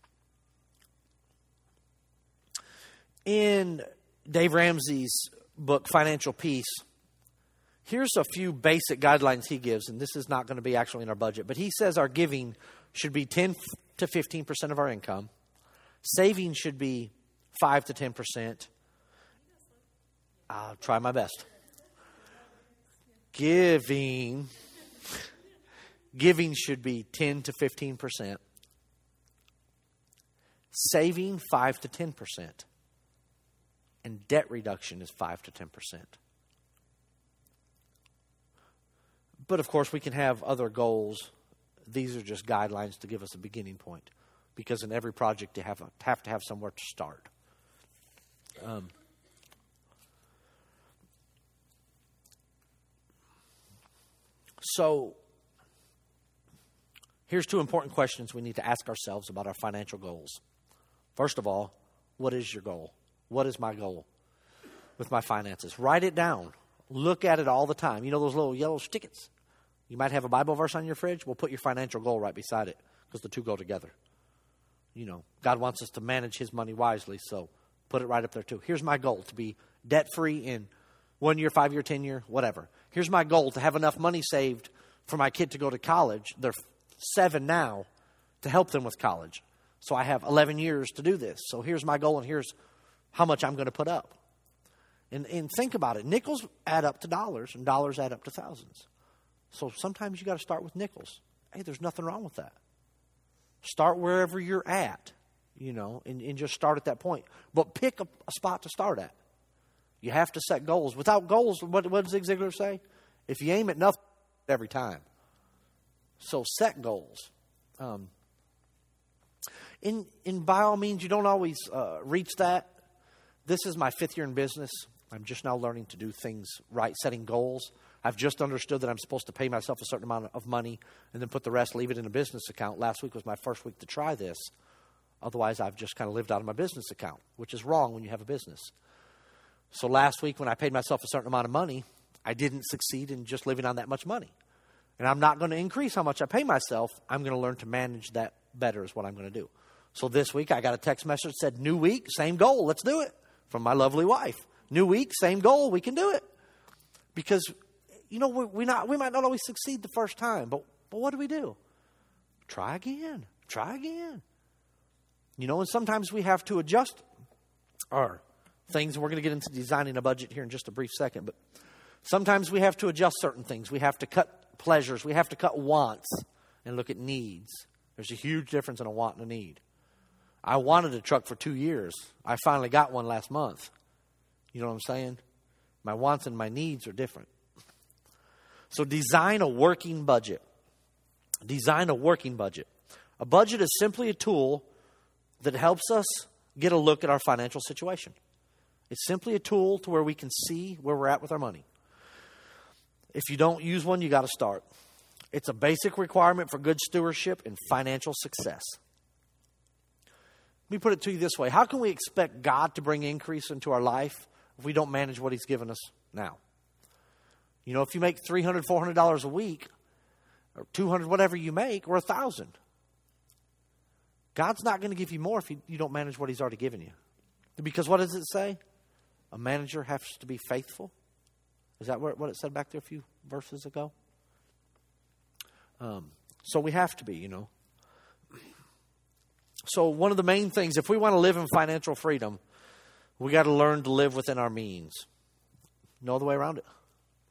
in Dave Ramsey's book, Financial Peace, here's a few basic guidelines he gives, and this is not going to be actually in our budget, but he says our giving should be ten to fifteen percent of our income. Saving should be five to ten percent. I'll try my best. Giving, giving should be ten to fifteen percent. Saving, five to ten percent. And debt reduction is five to ten percent. But of course, we can have other goals. These are just guidelines to give us a beginning point. Because in every project, you have, a, have to have somewhere to start. Um, so, here's two important questions we need to ask ourselves about our financial goals. First of all, what is your goal? What is my goal with my finances? Write it down. Look at it all the time. You know those little yellow stickets? You might have a Bible verse on your fridge. Well, put your financial goal right beside it because the two go together. You know, God wants us to manage his money wisely, so put it right up there too. Here's my goal, to be debt-free in one year, five year, ten year, whatever. Here's my goal, to have enough money saved for my kid to go to college. They're seven now, to help them with college. So I have eleven years to do this. So here's my goal, and here's how much I'm going to put up. And, and think about it. Nickels add up to dollars, and dollars add up to thousands. So sometimes you got to start with nickels. Hey, there's nothing wrong with that. Start wherever you're at, you know, and, and just start at that point. But pick a, a spot to start at. You have to set goals. Without goals, what, what does Zig Ziglar say? If you aim at nothing, every time. So set goals. Um, in, in by all means, you don't always uh, reach that. This is my fifth year in business. I'm just now learning to do things right, setting goals. I've just understood that I'm supposed to pay myself a certain amount of money and then put the rest, leave it in a business account. Last week was my first week to try this. Otherwise, I've just kind of lived out of my business account, which is wrong when you have a business. So last week when I paid myself a certain amount of money, I didn't succeed in just living on that much money. And I'm not going to increase how much I pay myself. I'm going to learn to manage that better is what I'm going to do. So this week I got a text message that said, new week, same goal, let's do it. From my lovely wife. New week, same goal, we can do it. Because you know, we, we not we might not always succeed the first time, but but what do we do? Try again. Try again. You know, and sometimes we have to adjust our things, and we're going to get into designing a budget here in just a brief second, but sometimes we have to adjust certain things. We have to cut pleasures. We have to cut wants and look at needs. There's a huge difference in a want and a need. I wanted a truck for two years. I finally got one last month. You know what I'm saying? My wants and my needs are different. So design a working budget. Design a working budget. A budget is simply a tool that helps us get a look at our financial situation. It's simply a tool to where we can see where we're at with our money. If you don't use one, you got to start. It's a basic requirement for good stewardship and financial success. Let me put it to you this way. How can we expect God to bring increase into our life if we don't manage what he's given us now? You know, if you make three hundred dollars, four hundred dollars a week, or two hundred dollars, whatever you make, or one thousand dollars, God's not going to give you more if you, you don't manage what he's already given you. Because what does it say? A manager has to be faithful. Is that what it said back there a few verses ago? Um, so we have to be, you know. So one of the main things, if we want to live in financial freedom, we got to learn to live within our means. No other way around it. If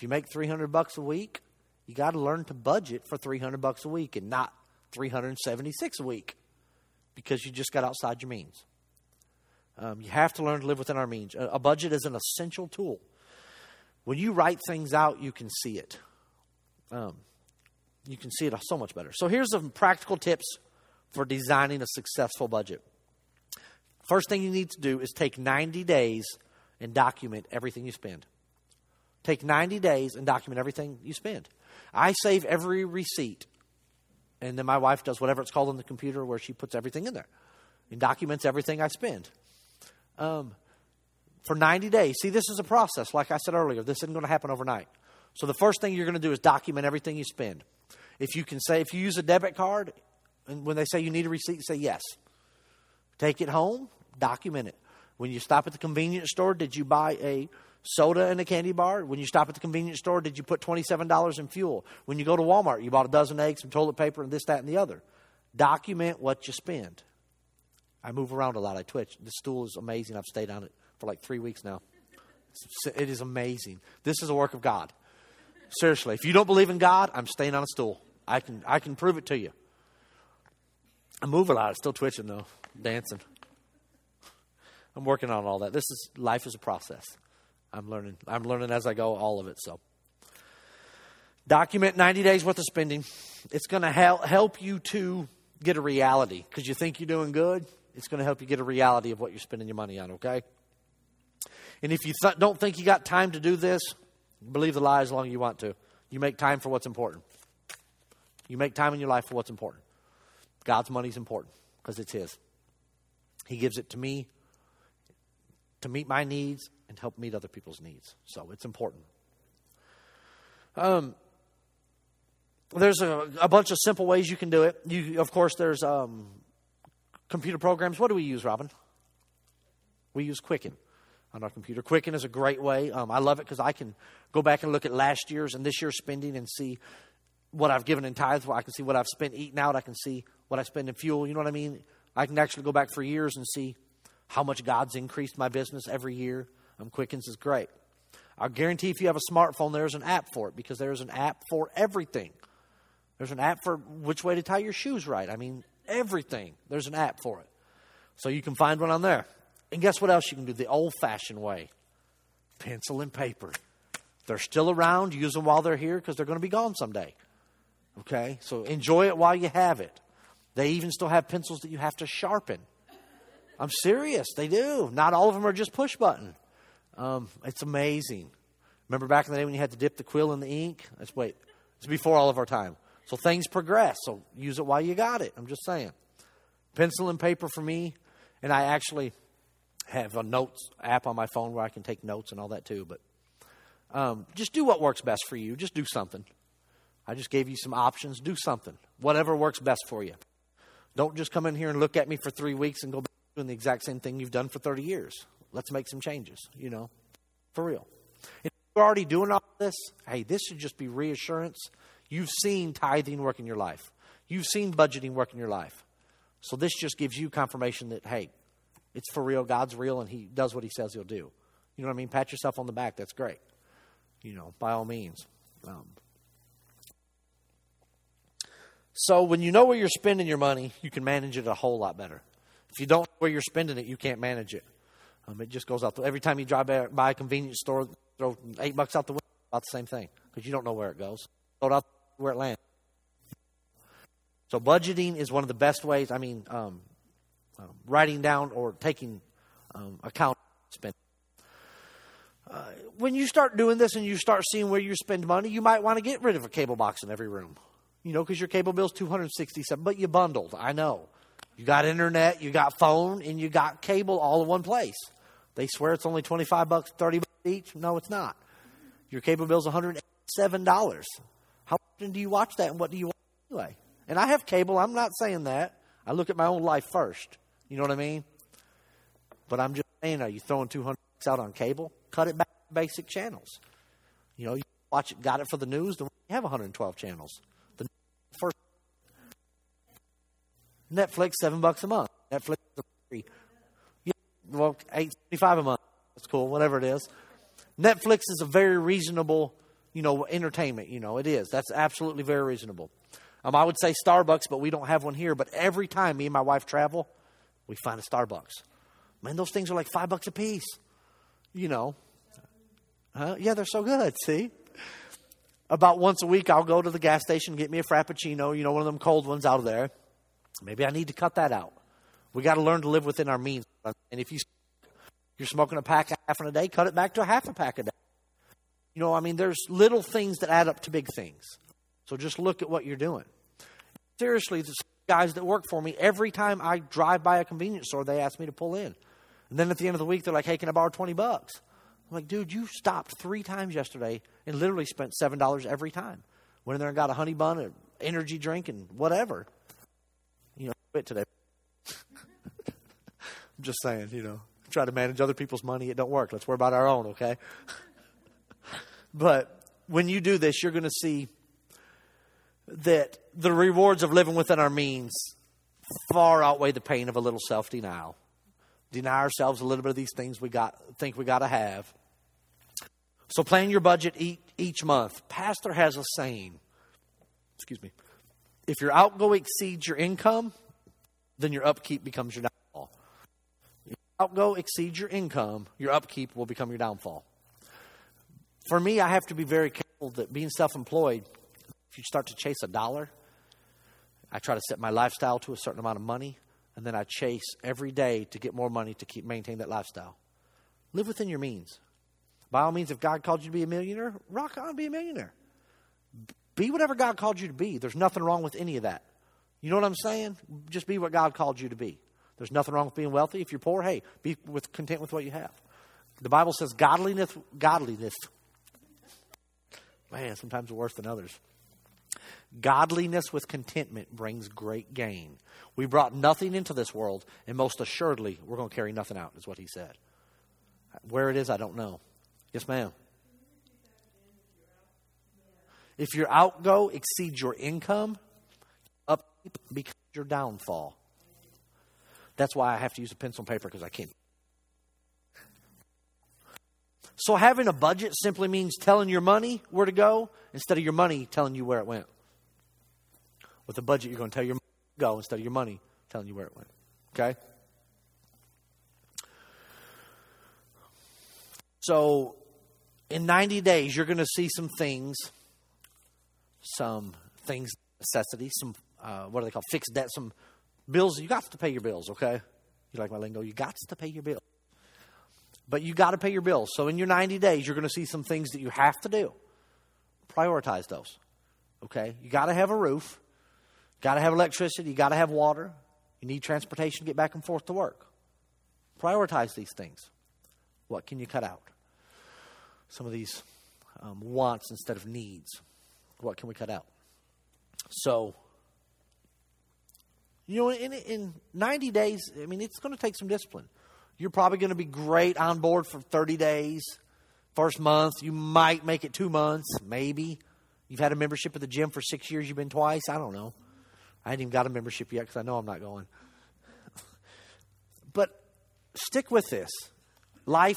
If you make three hundred bucks a week, you got to learn to budget for three hundred bucks a week and not three hundred seventy-six a week because you just got outside your means. Um, you have to learn to live within our means. A, a budget is an essential tool. When you write things out, you can see it. Um, you can see it so much better. So here's some practical tips for designing a successful budget. First thing you need to do is take ninety days and document everything you spend. Take ninety days and document everything you spend. I save every receipt. And then my wife does whatever it's called on the computer where she puts everything in there and documents everything I spend. Um, for ninety days. See, this is a process. Like I said earlier, this isn't going to happen overnight. So the first thing you're going to do is document everything you spend. If you can say, if you use a debit card, and when they say you need a receipt, say yes. Take it home, document it. When you stop at the convenience store, did you buy a soda and a candy bar? When you stop at the convenience store, did you put twenty-seven dollars in fuel? When you go to Walmart, you bought a dozen eggs, some toilet paper, and this, that, and the other. Document what you spend. I move around a lot. I twitch. The stool is amazing. I've stayed on it for like three weeks now. It is amazing. This is a work of God. Seriously, if you don't believe in God, I'm staying on a stool. I can I can prove it to you. I move a lot. I'm still twitching though, dancing. I'm working on all that. This is life is a process. I'm learning. I'm learning as I go, all of it. So, document ninety days worth of spending. It's going to help help you to get a reality because you think you're doing good. It's going to help you get a reality of what you're spending your money on. Okay. And if you th- don't think you got time to do this, believe the lie as long as you want to. You make time for what's important. You make time in your life for what's important. God's money is important because it's His. He gives it to me to meet my needs and help meet other people's needs. So it's important. Um, there's a, a bunch of simple ways you can do it. You, of course, there's um, computer programs. What do we use, Robin? We use Quicken on our computer. Quicken is a great way. Um, I love it because I can go back and look at last year's and this year's spending and see what I've given in tithes. I can see what I've spent eating out. I can see what I spend in fuel. You know what I mean? I can actually go back for years and see how much God's increased my business every year. Um, Quickens is great. I guarantee if you have a smartphone, there's an app for it because there's an app for everything. There's an app for which way to tie your shoes right. I mean, everything. There's an app for it. So you can find one on there. And guess what else you can do? The old-fashioned way. Pencil and paper. They're still around. Use them while they're here because they're going to be gone someday. Okay? So enjoy it while you have it. They even still have pencils that you have to sharpen. I'm serious. They do. Not all of them are just push button. Um, it's amazing. Remember back in the day when you had to dip the quill in the ink? That's wait. It's before all of our time. So things progress. So use it while you got it. I'm just saying. Pencil and paper for me. And I actually have a notes app on my phone where I can take notes and all that too. But um, just do what works best for you. Just do something. I just gave you some options. Do something. Whatever works best for you. Don't just come in here and look at me for three weeks and go back to doing the exact same thing you've done for thirty years. Let's make some changes, you know, for real. If you're already doing all this, hey, this should just be reassurance. You've seen tithing work in your life. You've seen budgeting work in your life. So this just gives you confirmation that, hey, it's for real. God's real and He does what He says He'll do. You know what I mean? Pat yourself on the back. That's great. You know, by all means. Um, so when you know where you're spending your money, you can manage it a whole lot better. If you don't know where you're spending it, you can't manage it. Um, it just goes out. The, every time you drive by, by a convenience store, throw eight bucks out the window, about the same thing because you don't know where it goes. Throw it out where it lands. So budgeting is one of the best ways. I mean, um, um, writing down or taking um, account spending. Uh, when you start doing this and you start seeing where you spend money, you might want to get rid of a cable box in every room. You know, because your cable bill is two hundred sixty-seven dollars, but you bundled. I know. You got internet, you got phone, and you got cable all in one place. They swear it's only twenty-five bucks, thirty bucks each. No, it's not. Your cable bill is one hundred eighty-seven dollars. How often do you watch that, and what do you watch anyway? And I have cable. I'm not saying that. I look at my own life first. You know what I mean? But I'm just saying, are you throwing two hundred bucks out on cable? Cut it back to basic channels. You know, you watch it, got it for the news, then you have one hundred twelve channels. The first Netflix, seven bucks a month. Netflix is free. Yeah, well, eight seventy-five a month. That's cool, whatever it is. Netflix is a very reasonable you know, entertainment, you know, it is. That's absolutely very reasonable. Um, I would say Starbucks, but we don't have one here. But every time me and my wife travel, we find a Starbucks. Man, those things are like five bucks a piece. You know. Huh? Yeah, they're so good, see? About once a week, I'll go to the gas station, get me a Frappuccino, you know, one of them cold ones out of there. Maybe I need to cut that out. We got to learn to live within our means. And if you, you're smoking a pack half in a day, cut it back to a half a pack a day. You know, I mean, there's little things that add up to big things. So just look at what you're doing. Seriously, the guys that work for me, every time I drive by a convenience store, they ask me to pull in. And then at the end of the week, they're like, hey, can I borrow twenty bucks? I'm like, dude, you stopped three times yesterday and literally spent seven dollars every time. Went in there and got a honey bun, an energy drink, and whatever. You know, quit today. I'm just saying, you know, try to manage other people's money. It don't work. Let's worry about our own, okay? But when you do this, you're going to see that the rewards of living within our means far outweigh the pain of a little self-denial. Deny ourselves a little bit of these things we got think we got to have. So plan your budget each month. Pastor has a saying. Excuse me. If your outgo exceeds your income, then your upkeep becomes your downfall. If your outgo exceeds your income, your upkeep will become your downfall. For me, I have to be very careful that being self-employed, if you start to chase a dollar, I try to set my lifestyle to a certain amount of money, and then I chase every day to get more money to keep maintain that lifestyle. Live within your means. By all means, if God called you to be a millionaire, rock on, be a millionaire. Be whatever God called you to be. There's nothing wrong with any of that. You know what I'm saying? Just be what God called you to be. There's nothing wrong with being wealthy. If you're poor, hey, be with, content with what you have. The Bible says godliness, godliness. Man, sometimes worse than others. Godliness with contentment brings great gain. We brought nothing into this world, and most assuredly, we're going to carry nothing out, is what he said. Where it is, I don't know. Yes, ma'am. If your outgo exceeds your income, upkeep becomes your downfall. That's why I have to use a pencil and paper, because I can't. So having a budget simply means telling your money where to go instead of your money telling you where it went. With a budget, you're going to tell your money where to go instead of your money telling you where it went. Okay? So in ninety days, you're going to see some things, some things, necessities, some, uh, what do they call, fixed debt, some bills. You got to pay your bills, okay? You like my lingo? You got to pay your bills. But you got to pay your bills. So in your ninety days, you're going to see some things that you have to do. Prioritize those, okay? You got to have a roof. Got to have electricity. You got to have water. You need transportation to get back and forth to work. Prioritize these things. What can you cut out? Some of these um, wants instead of needs. What can we cut out? So, you know, in, in ninety days, I mean, it's going to take some discipline. You're probably going to be great on board for thirty days. First month, you might make it two months, maybe. You've had a membership at the gym for six years. You've been twice. I don't know. I ain't even got a membership yet because I know I'm not going. But stick with this. Life,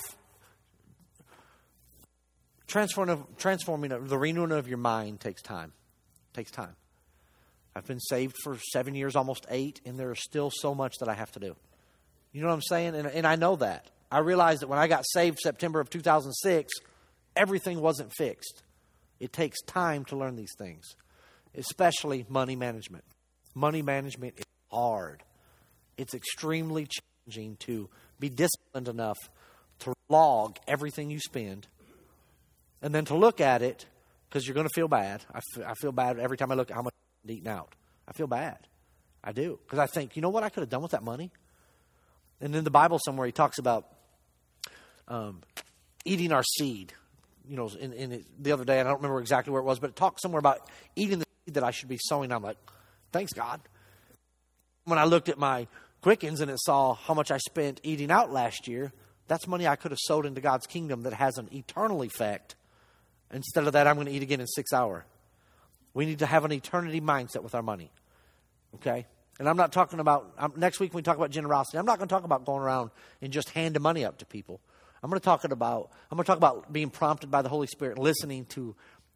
transforming, transforming the renewing of your mind takes time. Takes time. I've been saved for seven years, almost eight, and there is still so much that I have to do. You know what I'm saying? And, and I know that. I realized that when I got saved September of two thousand six, everything wasn't fixed. It takes time to learn these things, especially money management. Money management is hard. It's extremely challenging to be disciplined enough to log everything you spend and then to look at it, because you're going to feel bad. I, f- I feel bad every time I look at how much I'm eating out. I feel bad. I do. Because I think, you know what I could have done with that money? And in the Bible somewhere, he talks about um, eating our seed. You know, in, in it, the other day, I don't remember exactly where it was, but it talks somewhere about eating the seed that I should be sowing. I'm like, thanks, God. When I looked at my Quickens and it saw how much I spent eating out last year, that's money I could have sowed into God's kingdom that has an eternal effect. Instead of that, I'm going to eat again in six hours. We need to have an eternity mindset with our money. Okay? And I'm not talking about, um, next week when we talk about generosity, I'm not going to talk about going around and just handing money up to people. I'm going to talk about, I'm going to talk about being prompted by the Holy Spirit, listening to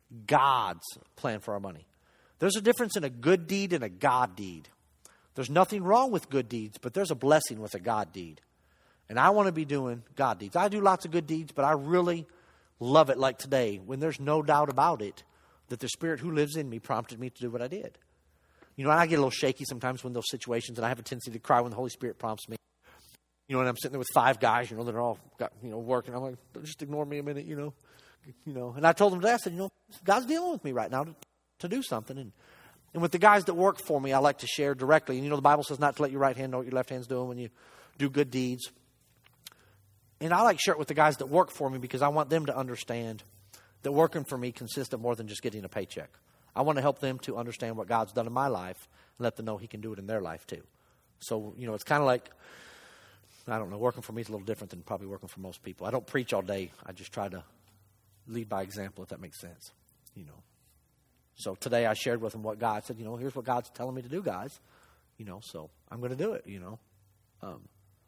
God's plan for our money. There's a difference in a good deed and a God deed. There's nothing wrong with good deeds, but there's a blessing with a God deed. And I want to be doing God deeds. I do lots of good deeds, but I really love it like today when there's no doubt about it that the Spirit who lives in me prompted me to do what I did. You know, and I get a little shaky sometimes when those situations, and I have a tendency to cry when the Holy Spirit prompts me. You know, and I'm sitting there with five guys, you know, that are all got, you know, working. I'm like, just ignore me a minute, you know. You know, and I told them today, I said, you know, God's dealing with me right now to, to do something. And And with the guys that work for me, I like to share directly. And you know, the Bible says not to let your right hand know what your left hand's doing when you do good deeds. And I like to share it with the guys that work for me because I want them to understand that working for me consists of more than just getting a paycheck. I want to help them to understand what God's done in my life and let them know He can do it in their life too. So, you know, it's kind of like, I don't know, working for me is a little different than probably working for most people. I don't preach all day. I just try to lead by example, if that makes sense, you know. So today I shared with them what God said, you know, here's what God's telling me to do, guys. You know, so I'm going to do it, you know. Um,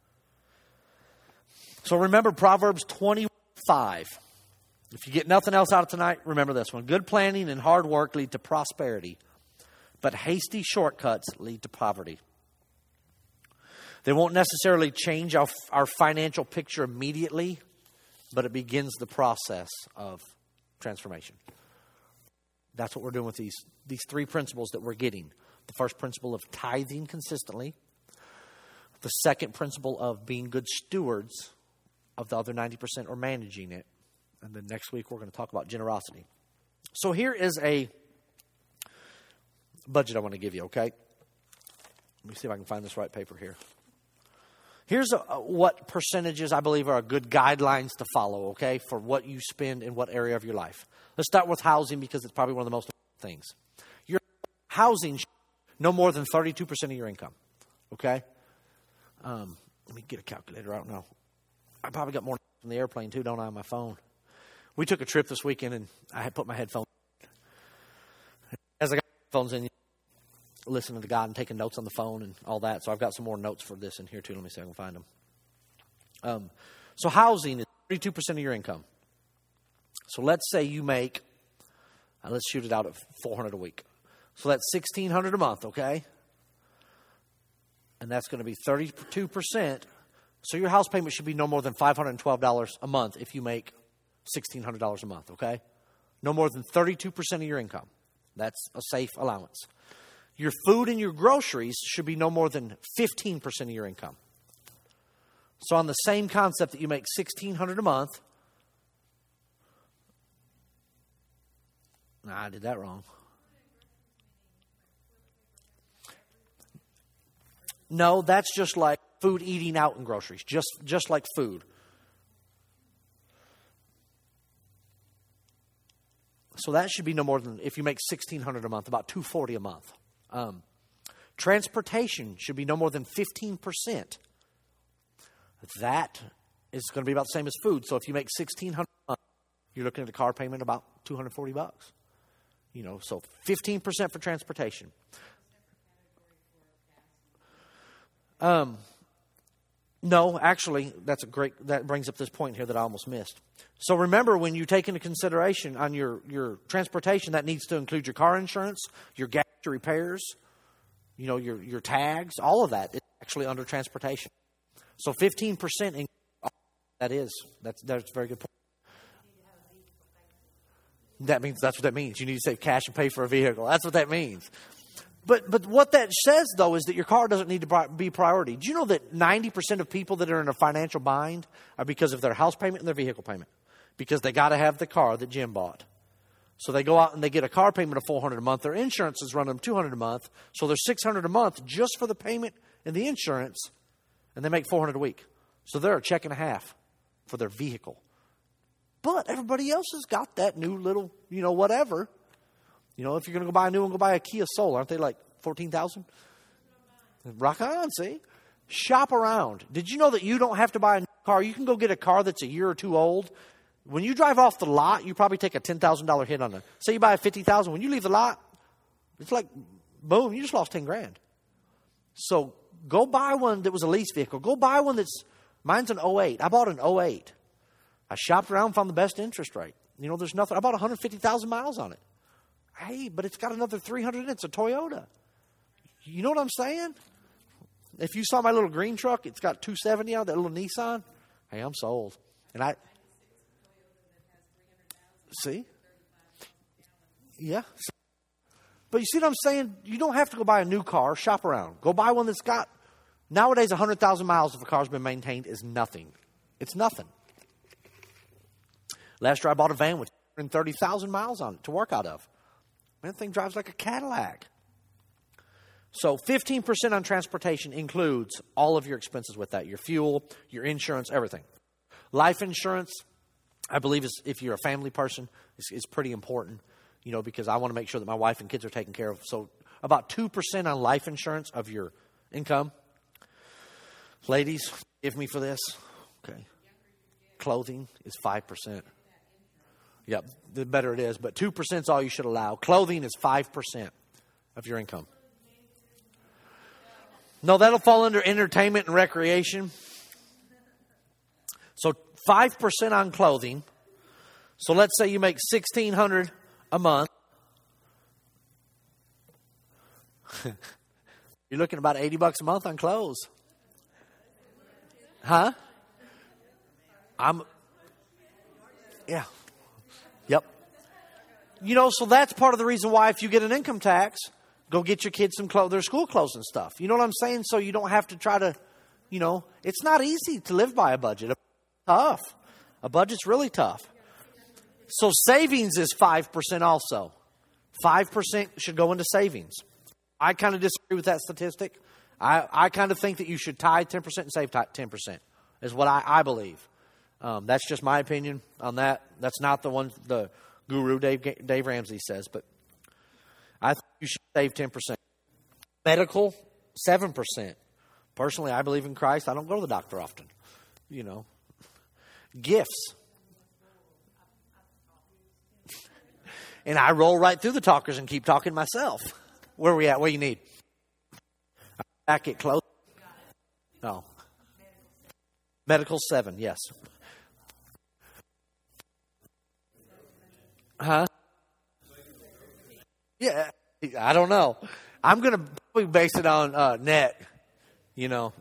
so remember Proverbs twenty-five. If you get nothing else out of tonight, remember this one. Good planning and hard work lead to prosperity, but hasty shortcuts lead to poverty. They won't necessarily change our, our financial picture immediately, but it begins the process of transformation. That's what we're doing with these, these three principles that we're getting. The first principle of tithing consistently. The second principle of being good stewards of the other ninety percent or managing it. And then next week we're going to talk about generosity. So here is a budget I want to give you, okay? Let me see if I can find this right paper here. Here's a, what percentages I believe are good guidelines to follow, okay, for what you spend in what area of your life. Let's start with housing because it's probably one of the most important things. Your housing, no more than thirty-two percent of your income, okay? Um, let me get a calculator out now. I probably got more on the airplane too, don't I, on my phone? We took a trip this weekend and I had put my headphones as I got my headphones in, listening to God and taking notes on the phone and all that. So I've got some more notes for this in here too. Let me see if I can find them. Um, so housing is thirty-two percent of your income. So let's say you make, uh, let's shoot it out at four hundred dollars a week. So that's sixteen hundred dollars a month, okay? And that's going to be thirty-two percent. So your house payment should be no more than five hundred twelve dollars a month if you make sixteen hundred dollars a month, okay? No more than thirty-two percent of your income. That's a safe allowance. Your food and your groceries should be no more than fifteen percent of your income. So on the same concept that you make sixteen hundred dollars a month. Nah, I did that wrong. No, that's just like food, eating out, and groceries. Just, just like food. So that should be no more than, if you make sixteen hundred dollars a month, about two hundred forty dollars a month. Um, transportation should be no more than fifteen percent. That is going to be about the same as food. So if you make sixteen hundred dollars a month, you're looking at a car payment about two hundred forty bucks. You know, so fifteen percent for transportation. Um, no, actually, that's a great, that brings up this point here that I almost missed. So remember, when you take into consideration on your, your transportation, that needs to include your car insurance, your gas, your repairs, you know, your, your tags, all of that is actually under transportation. So fifteen percent, in, that is, that's, that's a very good point. That means, that's what that means. You need to save cash and pay for a vehicle. That's what that means. But but what that says, though, is that your car doesn't need to be priority. Do you know that ninety percent of people that are in a financial bind are because of their house payment and their vehicle payment? Because they got to have the car that Jim bought. So they go out and they get a car payment of four hundred dollars a month. Their insurance is running them two hundred dollars a month. So they're six hundred dollars a month just for the payment and the insurance. And they make four hundred dollars a week. So they're a check and a half for their vehicle. But everybody else has got that new little, you know, whatever. You know, if you're going to go buy a new one, go buy a Kia Soul. Aren't they like fourteen thousand dollars? Rock on, see? Shop around. Did you know that you don't have to buy a new car? You can go get a car that's a year or two old. When you drive off the lot, you probably take a ten thousand dollars hit on it. Say you buy a fifty thousand dollars. When you leave the lot, it's like, boom, you just lost ten grand. So go buy one that was a lease vehicle. Go buy one that's, mine's an oh eight. I bought an oh eight. I shopped around, found the best interest rate. You know, there's nothing, about one hundred fifty thousand miles on it. Hey, but it's got another three hundred in it. It's a Toyota. You know what I'm saying? If you saw my little green truck, it's got two seventy on it, that little Nissan. Hey, I'm sold. And I, see? Yeah. But you see what I'm saying? You don't have to go buy a new car. Shop around. Go buy one that's got, nowadays, one hundred thousand miles if a car's been maintained is nothing. It's nothing. Last year I bought a van with two hundred thirty thousand miles on it to work out of. Man, that thing drives like a Cadillac. So fifteen percent on transportation includes all of your expenses with that. Your fuel, your insurance, everything. Life insurance, I believe, is if you're a family person, is, is pretty important. You know, because I want to make sure that my wife and kids are taken care of. So about two percent on life insurance of your income. Ladies, forgive me for this. Okay. Clothing is five percent. Yep, the better it is. But two percent is all you should allow. Clothing is five percent of your income. No, that'll fall under entertainment and recreation. So five percent on clothing. So let's say you make sixteen hundred dollars a month. You're looking at about eighty bucks a month on clothes. Huh? I'm, yeah. Yep. You know, so that's part of the reason why if you get an income tax, go get your kids some clothes, their school clothes and stuff. You know what I'm saying? So you don't have to try to, you know, it's not easy to live by a budget. It's tough. A budget's really tough. So savings is five percent also. five percent should go into savings. I kind of disagree with that statistic. I, I kind of think that you should tithe ten percent and save ten percent is what I, I believe. Um, that's just my opinion on that. That's not the one the guru Dave, Dave Ramsey says, but I think you should save ten percent. Medical, seven percent. Personally, I believe in Christ. I don't go to the doctor often. You know. Gifts. And I roll right through the talkers and keep talking myself. Where are we at? What do you need? Back at close. No. Medical, seven, yes. Huh? Yeah, I don't know. I'm going to probably base it on uh, net, you know.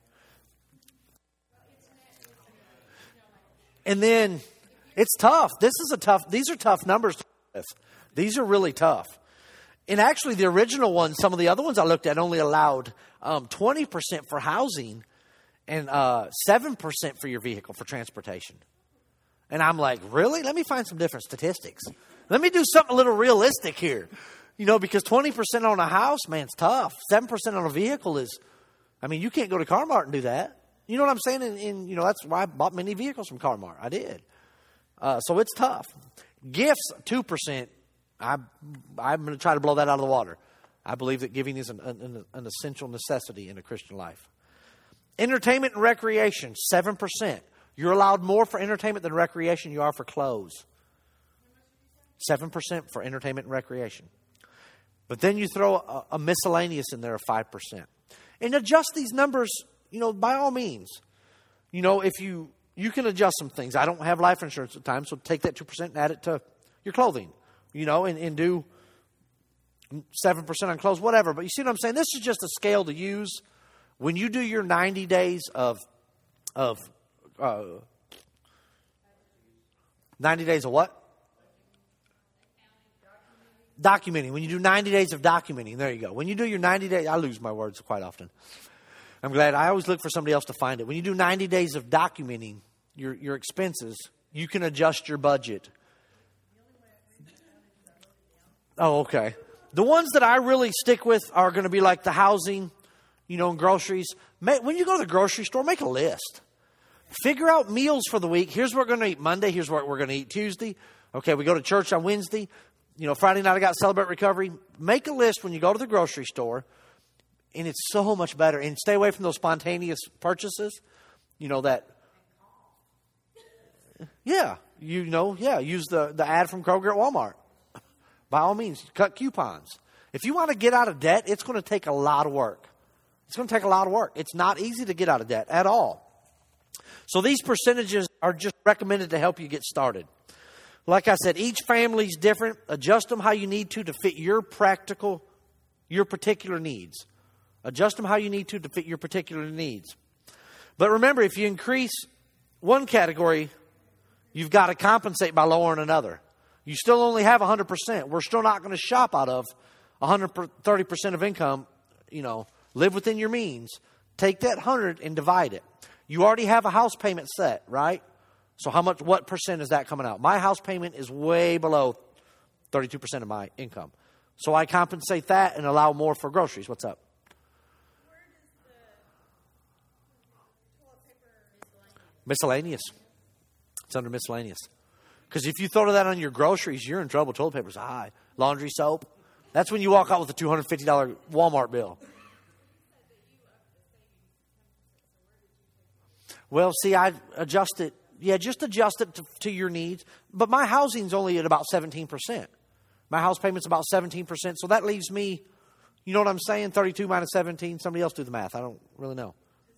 And then it's tough. This is a tough, these are tough numbers to live with. These are really tough. And actually the original ones, some of the other ones I looked at only allowed um, twenty percent for housing and uh, seven percent for your vehicle for transportation. And I'm like, really? Let me find some different statistics. Let me do something a little realistic here. You know, because twenty percent on a house, man, it's tough. seven percent on a vehicle is, I mean, you can't go to Car-Mart and do that. You know what I'm saying? And, and you know, that's why I bought many vehicles from Car-Mart. I did. Uh, so it's tough. Gifts, two percent. I, I'm going to try to blow that out of the water. I believe that giving is an, an, an essential necessity in a Christian life. Entertainment and recreation, seven percent. You're allowed more for entertainment than recreation you are for clothes. seven percent for entertainment and recreation. But then you throw a, a miscellaneous in there of five percent. And adjust these numbers, you know, by all means. You know, if you, you can adjust some things. I don't have life insurance at times, so take that two percent and add it to your clothing. You know, and, and do seven percent on clothes, whatever. But you see what I'm saying? This is just a scale to use. When you do your ninety days of, of uh, ninety days of what? Documenting. When you do ninety days of documenting, there you go. When you do your ninety days, I lose my words quite often. I'm glad. I always look for somebody else to find it. When you do ninety days of documenting your, your expenses, you can adjust your budget. Oh, okay. The ones that I really stick with are going to be like the housing, you know, and groceries. When you go to the grocery store, make a list. Figure out meals for the week. Here's what we're going to eat Monday. Here's what we're going to eat Tuesday. Okay, we go to church on Wednesday. You know, Friday night I got Celebrate Recovery. Make a list when you go to the grocery store. And it's so much better. And stay away from those spontaneous purchases. You know, that. Yeah. You know, yeah. Use the, the ad from Kroger at Walmart. By all means, cut coupons. If you want to get out of debt, it's going to take a lot of work. It's going to take a lot of work. It's not easy to get out of debt at all. So these percentages are just recommended to help you get started. Like I said, each family's different. Adjust them how you need to to fit your practical, your particular needs. Adjust them how you need to to fit your particular needs. But remember, if you increase one category, you've got to compensate by lowering another. You still only have one hundred percent. We're still not going to shop out of one hundred thirty percent of income. You know, live within your means. Take that one hundred and divide it. You already have a house payment set, right? So how much, what percent is that coming out? My house payment is way below thirty-two percent of my income. So I compensate that and allow more for groceries. What's up? Where does the toilet paper Miscellaneous. miscellaneous? It's under miscellaneous. Because if you throw that on your groceries, you're in trouble. Toilet paper's high. Laundry soap. That's when you walk out with a two hundred fifty dollars Walmart bill. Well, see, I adjust it. Yeah, just adjust it to, to your needs. But my housing's only at about seventeen percent. My house payment's about seventeen percent. So that leaves me, you know what I'm saying? thirty-two minus seventeen. Somebody else do the math. I don't really know.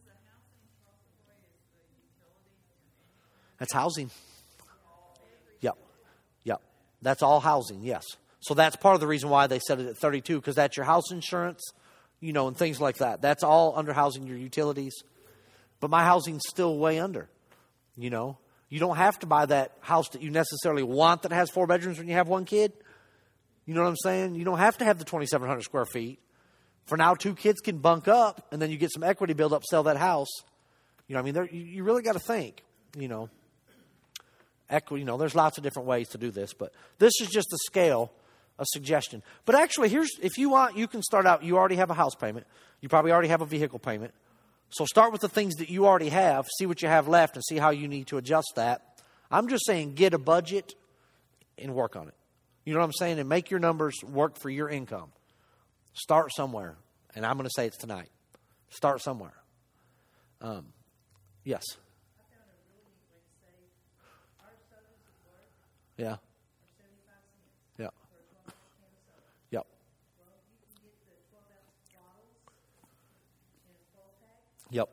That's housing. Yep. Yep. That's all housing, yes. So that's part of the reason why they set it at thirty-two, because that's your house insurance, you know, and things like that. That's all under housing, your utilities. But my housing's still way under. You know, you don't have to buy that house that you necessarily want that has four bedrooms when you have one kid. You know what I'm saying? You don't have to have the twenty-seven hundred square feet. For now, two kids can bunk up, and then you get some equity build up, sell that house. You know, I mean, there, you, you really got to think, you know. Equity, you know, there's lots of different ways to do this, but this is just a scale, a suggestion. But actually, here's, if you want, you can start out, you already have a house payment. You probably already have a vehicle payment. So start with the things that you already have, see what you have left, and see how you need to adjust that. I'm just saying get a budget and work on it. You know what I'm saying? And make your numbers work for your income. Start somewhere. And I'm going to say it's tonight. Start somewhere. Um, yes. Yeah. Yeah. Yep. Yep.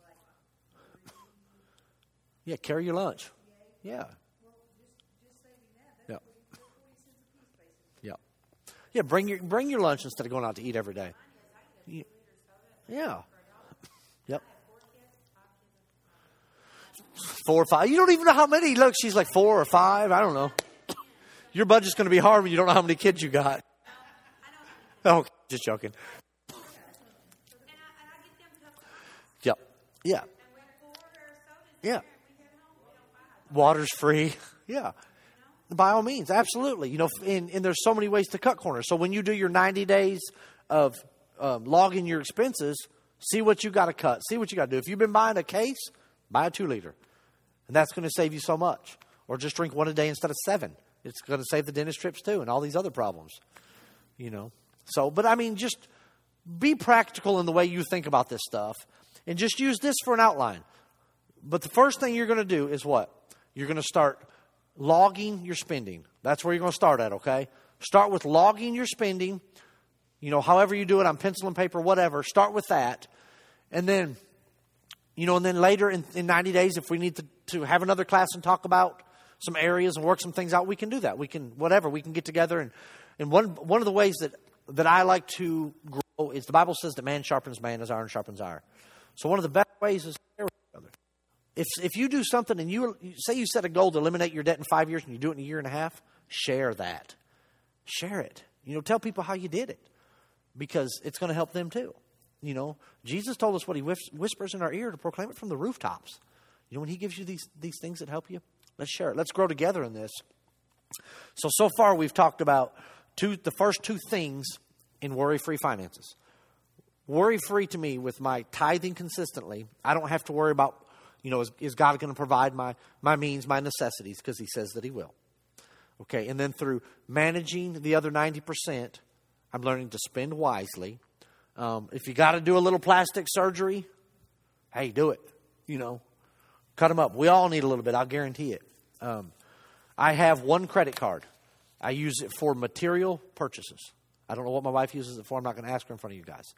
Yeah, carry your lunch. Yeah. Yeah. Yeah. Yeah, bring your bring your lunch instead of going out to eat every day. Yeah. Yep. Four or five. You don't even know how many. Look, she's like four or five. I don't know. Your budget's going to be hard when you don't know how many kids you got. Oh, just joking. Yep. Yeah. Yeah. Water's free. Yeah. By all means, absolutely. You know, and, and there's so many ways to cut corners. So when you do your ninety days of um, logging your expenses, see what you got to cut. See what you got to do. If you've been buying a case, buy a two liter. And that's going to save you so much. Or just drink one a day instead of seven. It's going to save the dentist trips too and all these other problems. You know. So, but I mean, just be practical in the way you think about this stuff. And just use this for an outline. But the first thing you're going to do is what? You're going to start logging your spending. That's where you're going to start at, okay? Start with logging your spending. You know, however you do it on pencil and paper, whatever. Start with that. And then, you know, and then later in, in ninety days, if we need to, to have another class and talk about some areas and work some things out, we can do that. We can, whatever, we can get together. And, and one one of the ways that, that I like to grow is the Bible says that man sharpens man as iron sharpens iron. So one of the best ways is to share with each other. If, if you do something and you say you set a goal to eliminate your debt in five years and you do it in a year and a half, share that. Share it. You know, tell people how you did it because it's going to help them too. You know, Jesus told us what he whispers in our ear to proclaim it from the rooftops. You know, when he gives you these, these things that help you, let's share it. Let's grow together in this. So, so far we've talked about two, the first two things in worry-free finances. Worry-free to me with my tithing consistently. I don't have to worry about, you know, is, is God going to provide my, my means, my necessities, because he says that he will. Okay, and then through managing the other ninety percent, I'm learning to spend wisely. Um, if you got to do a little plastic surgery, hey, do it. You know, cut them up. We all need a little bit. I'll guarantee it. Um, I have one credit card. I use it for material purchases. I don't know what my wife uses it for. I'm not going to ask her in front of you guys.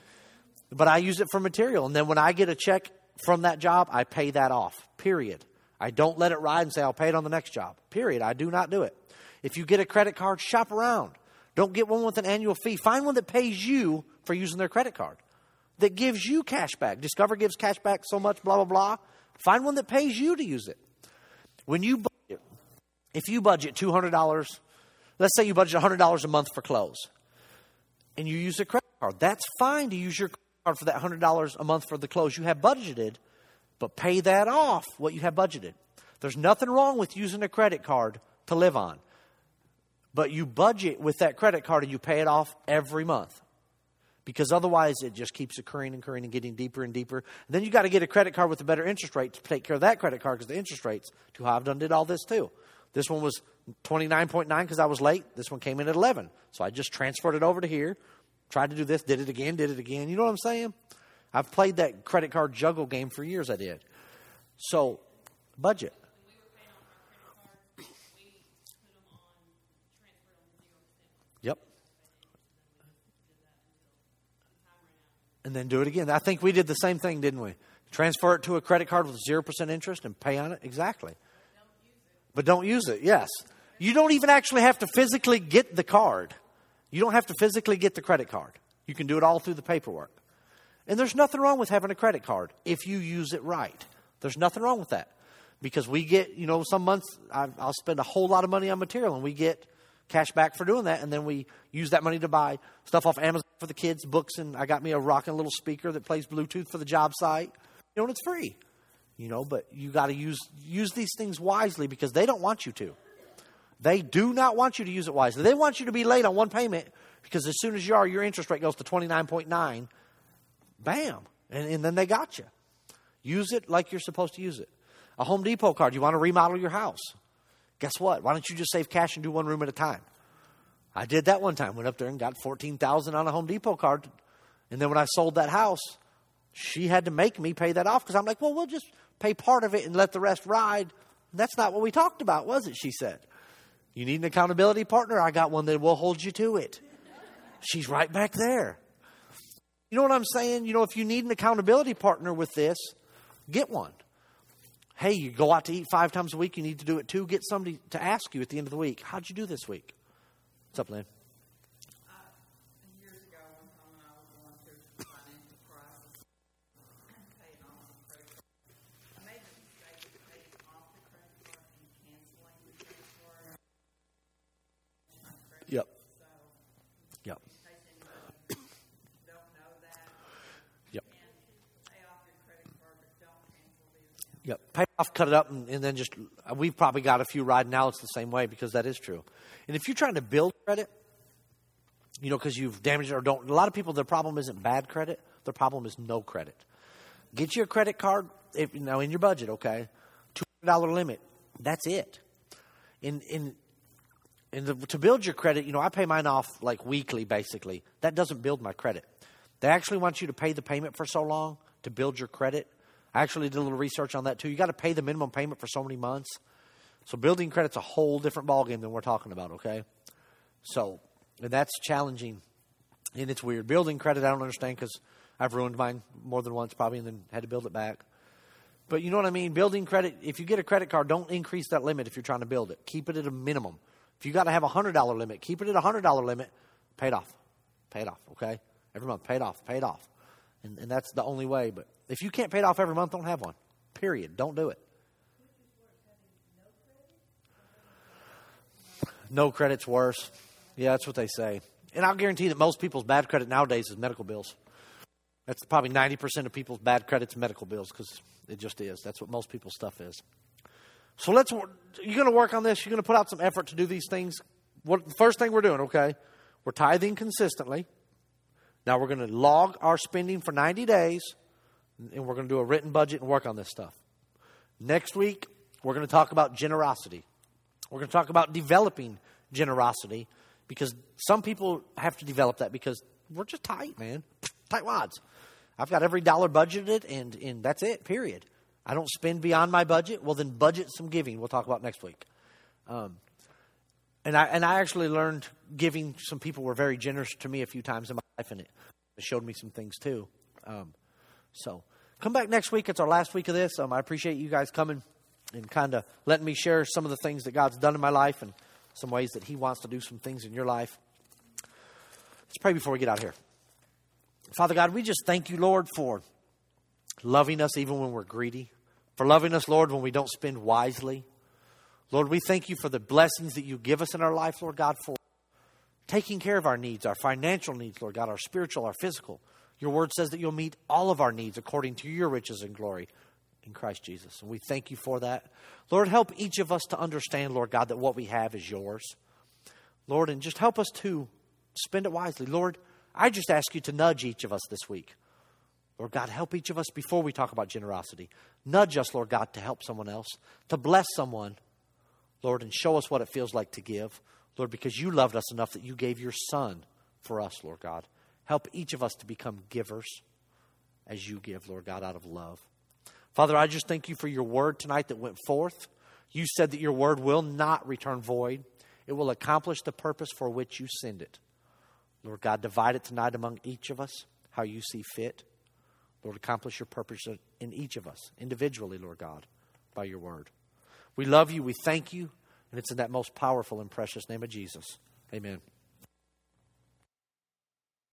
But I use it for material. And then when I get a check from that job, I pay that off, period. I don't let it ride and say, I'll pay it on the next job. Period. I do not do it. If you get a credit card, shop around. Don't get one with an annual fee. Find one that pays you for using their credit card, that gives you cash back. Discover gives cash back so much, blah, blah, blah. Find one that pays you to use it. When you budget, if you budget two hundred dollars, let's say you budget one hundred dollars a month for clothes, and you use a credit card, that's fine to use your credit card for that one hundred dollars a month for the clothes you have budgeted, but pay that off, what you have budgeted. There's nothing wrong with using a credit card to live on. But you budget with that credit card and you pay it off every month. Because otherwise it just keeps occurring and occurring and getting deeper and deeper. And then you got to get a credit card with a better interest rate to take care of that credit card because the interest rate's too high. I've done did all this too. This one was twenty-nine point nine because I was late. This one came in at eleven. So I just transferred it over to here. Tried to do this, did it again, did it again. You know what I'm saying? I've played that credit card juggle game for years, I did. So, budget. When we were paying off our credit cards, we put them on, transferred them to zero percent. Yep. And then do it again. I think we did the same thing, didn't we? Transfer it to a credit card with zero percent interest and pay on it. Exactly. But don't use it, yes. You don't even actually have to physically get the card. You don't have to physically get the credit card. You can do it all through the paperwork. And there's nothing wrong with having a credit card if you use it right. There's nothing wrong with that. Because we get, you know, some months I, I'll spend a whole lot of money on material and we get cash back for doing that. And then we use that money to buy stuff off Amazon for the kids, books. And I got me a rocking little speaker that plays Bluetooth for the job site. You know, and it's free. You know, but you got to use use these things wisely because they don't want you to. They do not want you to use it wisely. They want you to be late on one payment because as soon as you are, your interest rate goes to twenty-nine point nine. Bam. And, and then they got you. Use it like you're supposed to use it. A Home Depot card. You want to remodel your house. Guess what? Why don't you just save cash and do one room at a time? I did that one time. Went up there and got fourteen thousand dollars on a Home Depot card. And then when I sold that house, she had to make me pay that off because I'm like, well, we'll just pay part of it and let the rest ride. That's not what we talked about, was it? She said. You need an accountability partner? I got one that will hold you to it. She's right back there. You know what I'm saying? You know, if you need an accountability partner with this, get one. Hey, you go out to eat five times a week. You need to do it too. Get somebody to ask you at the end of the week, how'd you do this week? What's up, Lynn? Uh, years ago, one time when I was going through the financial crisis, paying off the credit card, I made the mistake of paying off the credit card and canceling the credit card. My credit. Yep. So, Yep. in case anybody don't know that, Yep. and pay off your credit card, but don't cancel the account. Yep. Pay off, cut it up, and, and then just, we've probably got a few riding now. It's the same way because that is true. And if you're trying to build credit, you know, because you've damaged it or don't, a lot of people, their problem isn't bad credit. Their problem is no credit. Get you a credit card, if, you know, in your budget, okay? two hundred dollars limit. That's it. In, in, in the, to build your credit, you know, I pay mine off like weekly, basically. That doesn't build my credit. They actually want you to pay the payment for so long to build your credit. I actually did a little research on that too. You got to pay the minimum payment for so many months. So building credit's a whole different ballgame than we're talking about, okay? So, and that's challenging, and it's weird. Building credit, I don't understand because I've ruined mine more than once probably and then had to build it back. But you know what I mean? Building credit, if you get a credit card, don't increase that limit if you're trying to build it. Keep it at a minimum. If you got to have a one hundred dollars limit, keep it at a one hundred dollars limit. Pay it off. Pay it off, okay? Every month, pay it off, pay it off. And, and that's the only way. But if you can't pay it off every month, don't have one. Period. Don't do it. No credit's worse. Yeah, that's what they say. And I'll guarantee that most people's bad credit nowadays is medical bills. That's probably ninety percent of people's bad credit's medical bills because it just is. That's what most people's stuff is. So let's, you're going to work on this. You're going to put out some effort to do these things. What the first thing we're doing, okay, we're tithing consistently. Now we're going to log our spending for ninety days, and we're going to do a written budget and work on this stuff. Next week, we're going to talk about generosity. We're going to talk about developing generosity because some people have to develop that because we're just tight, man. Tight wads. I've got every dollar budgeted, and, and that's it, period. I don't spend beyond my budget. Well, then budget some giving. We'll talk about next week. Um, and I and I actually learned giving. Some people were very generous to me a few times in my life, and it showed me some things too. Um, so come back next week. It's our last week of this. Um, I appreciate you guys coming. and kind of letting me share some of the things that God's done in my life and some ways that he wants to do some things in your life. Let's pray before we get out of here. Father God, we just thank you, Lord, for loving us even when we're greedy, for loving us, Lord, when we don't spend wisely. Lord, we thank you for the blessings that you give us in our life, Lord God, for taking care of our needs, our financial needs, Lord God, our spiritual, our physical. Your word says that you'll meet all of our needs according to your riches and glory in Christ Jesus. And we thank you for that. Lord, help each of us to understand, Lord God, that what we have is yours. Lord, and just help us to spend it wisely. Lord, I just ask you to nudge each of us this week. Lord God, help each of us before we talk about generosity. Nudge us, Lord God, to help someone else, to bless someone, Lord, and show us what it feels like to give. Lord, because you loved us enough that you gave your Son for us, Lord God. Help each of us to become givers as you give, Lord God, out of love. Father, I just thank you for your word tonight that went forth. You said that your word will not return void. It will accomplish the purpose for which you send it. Lord God, divide it tonight among each of us, how you see fit. Lord, accomplish your purpose in each of us, individually, Lord God, by your word. We love you, we thank you, and it's in that most powerful and precious name of Jesus. Amen.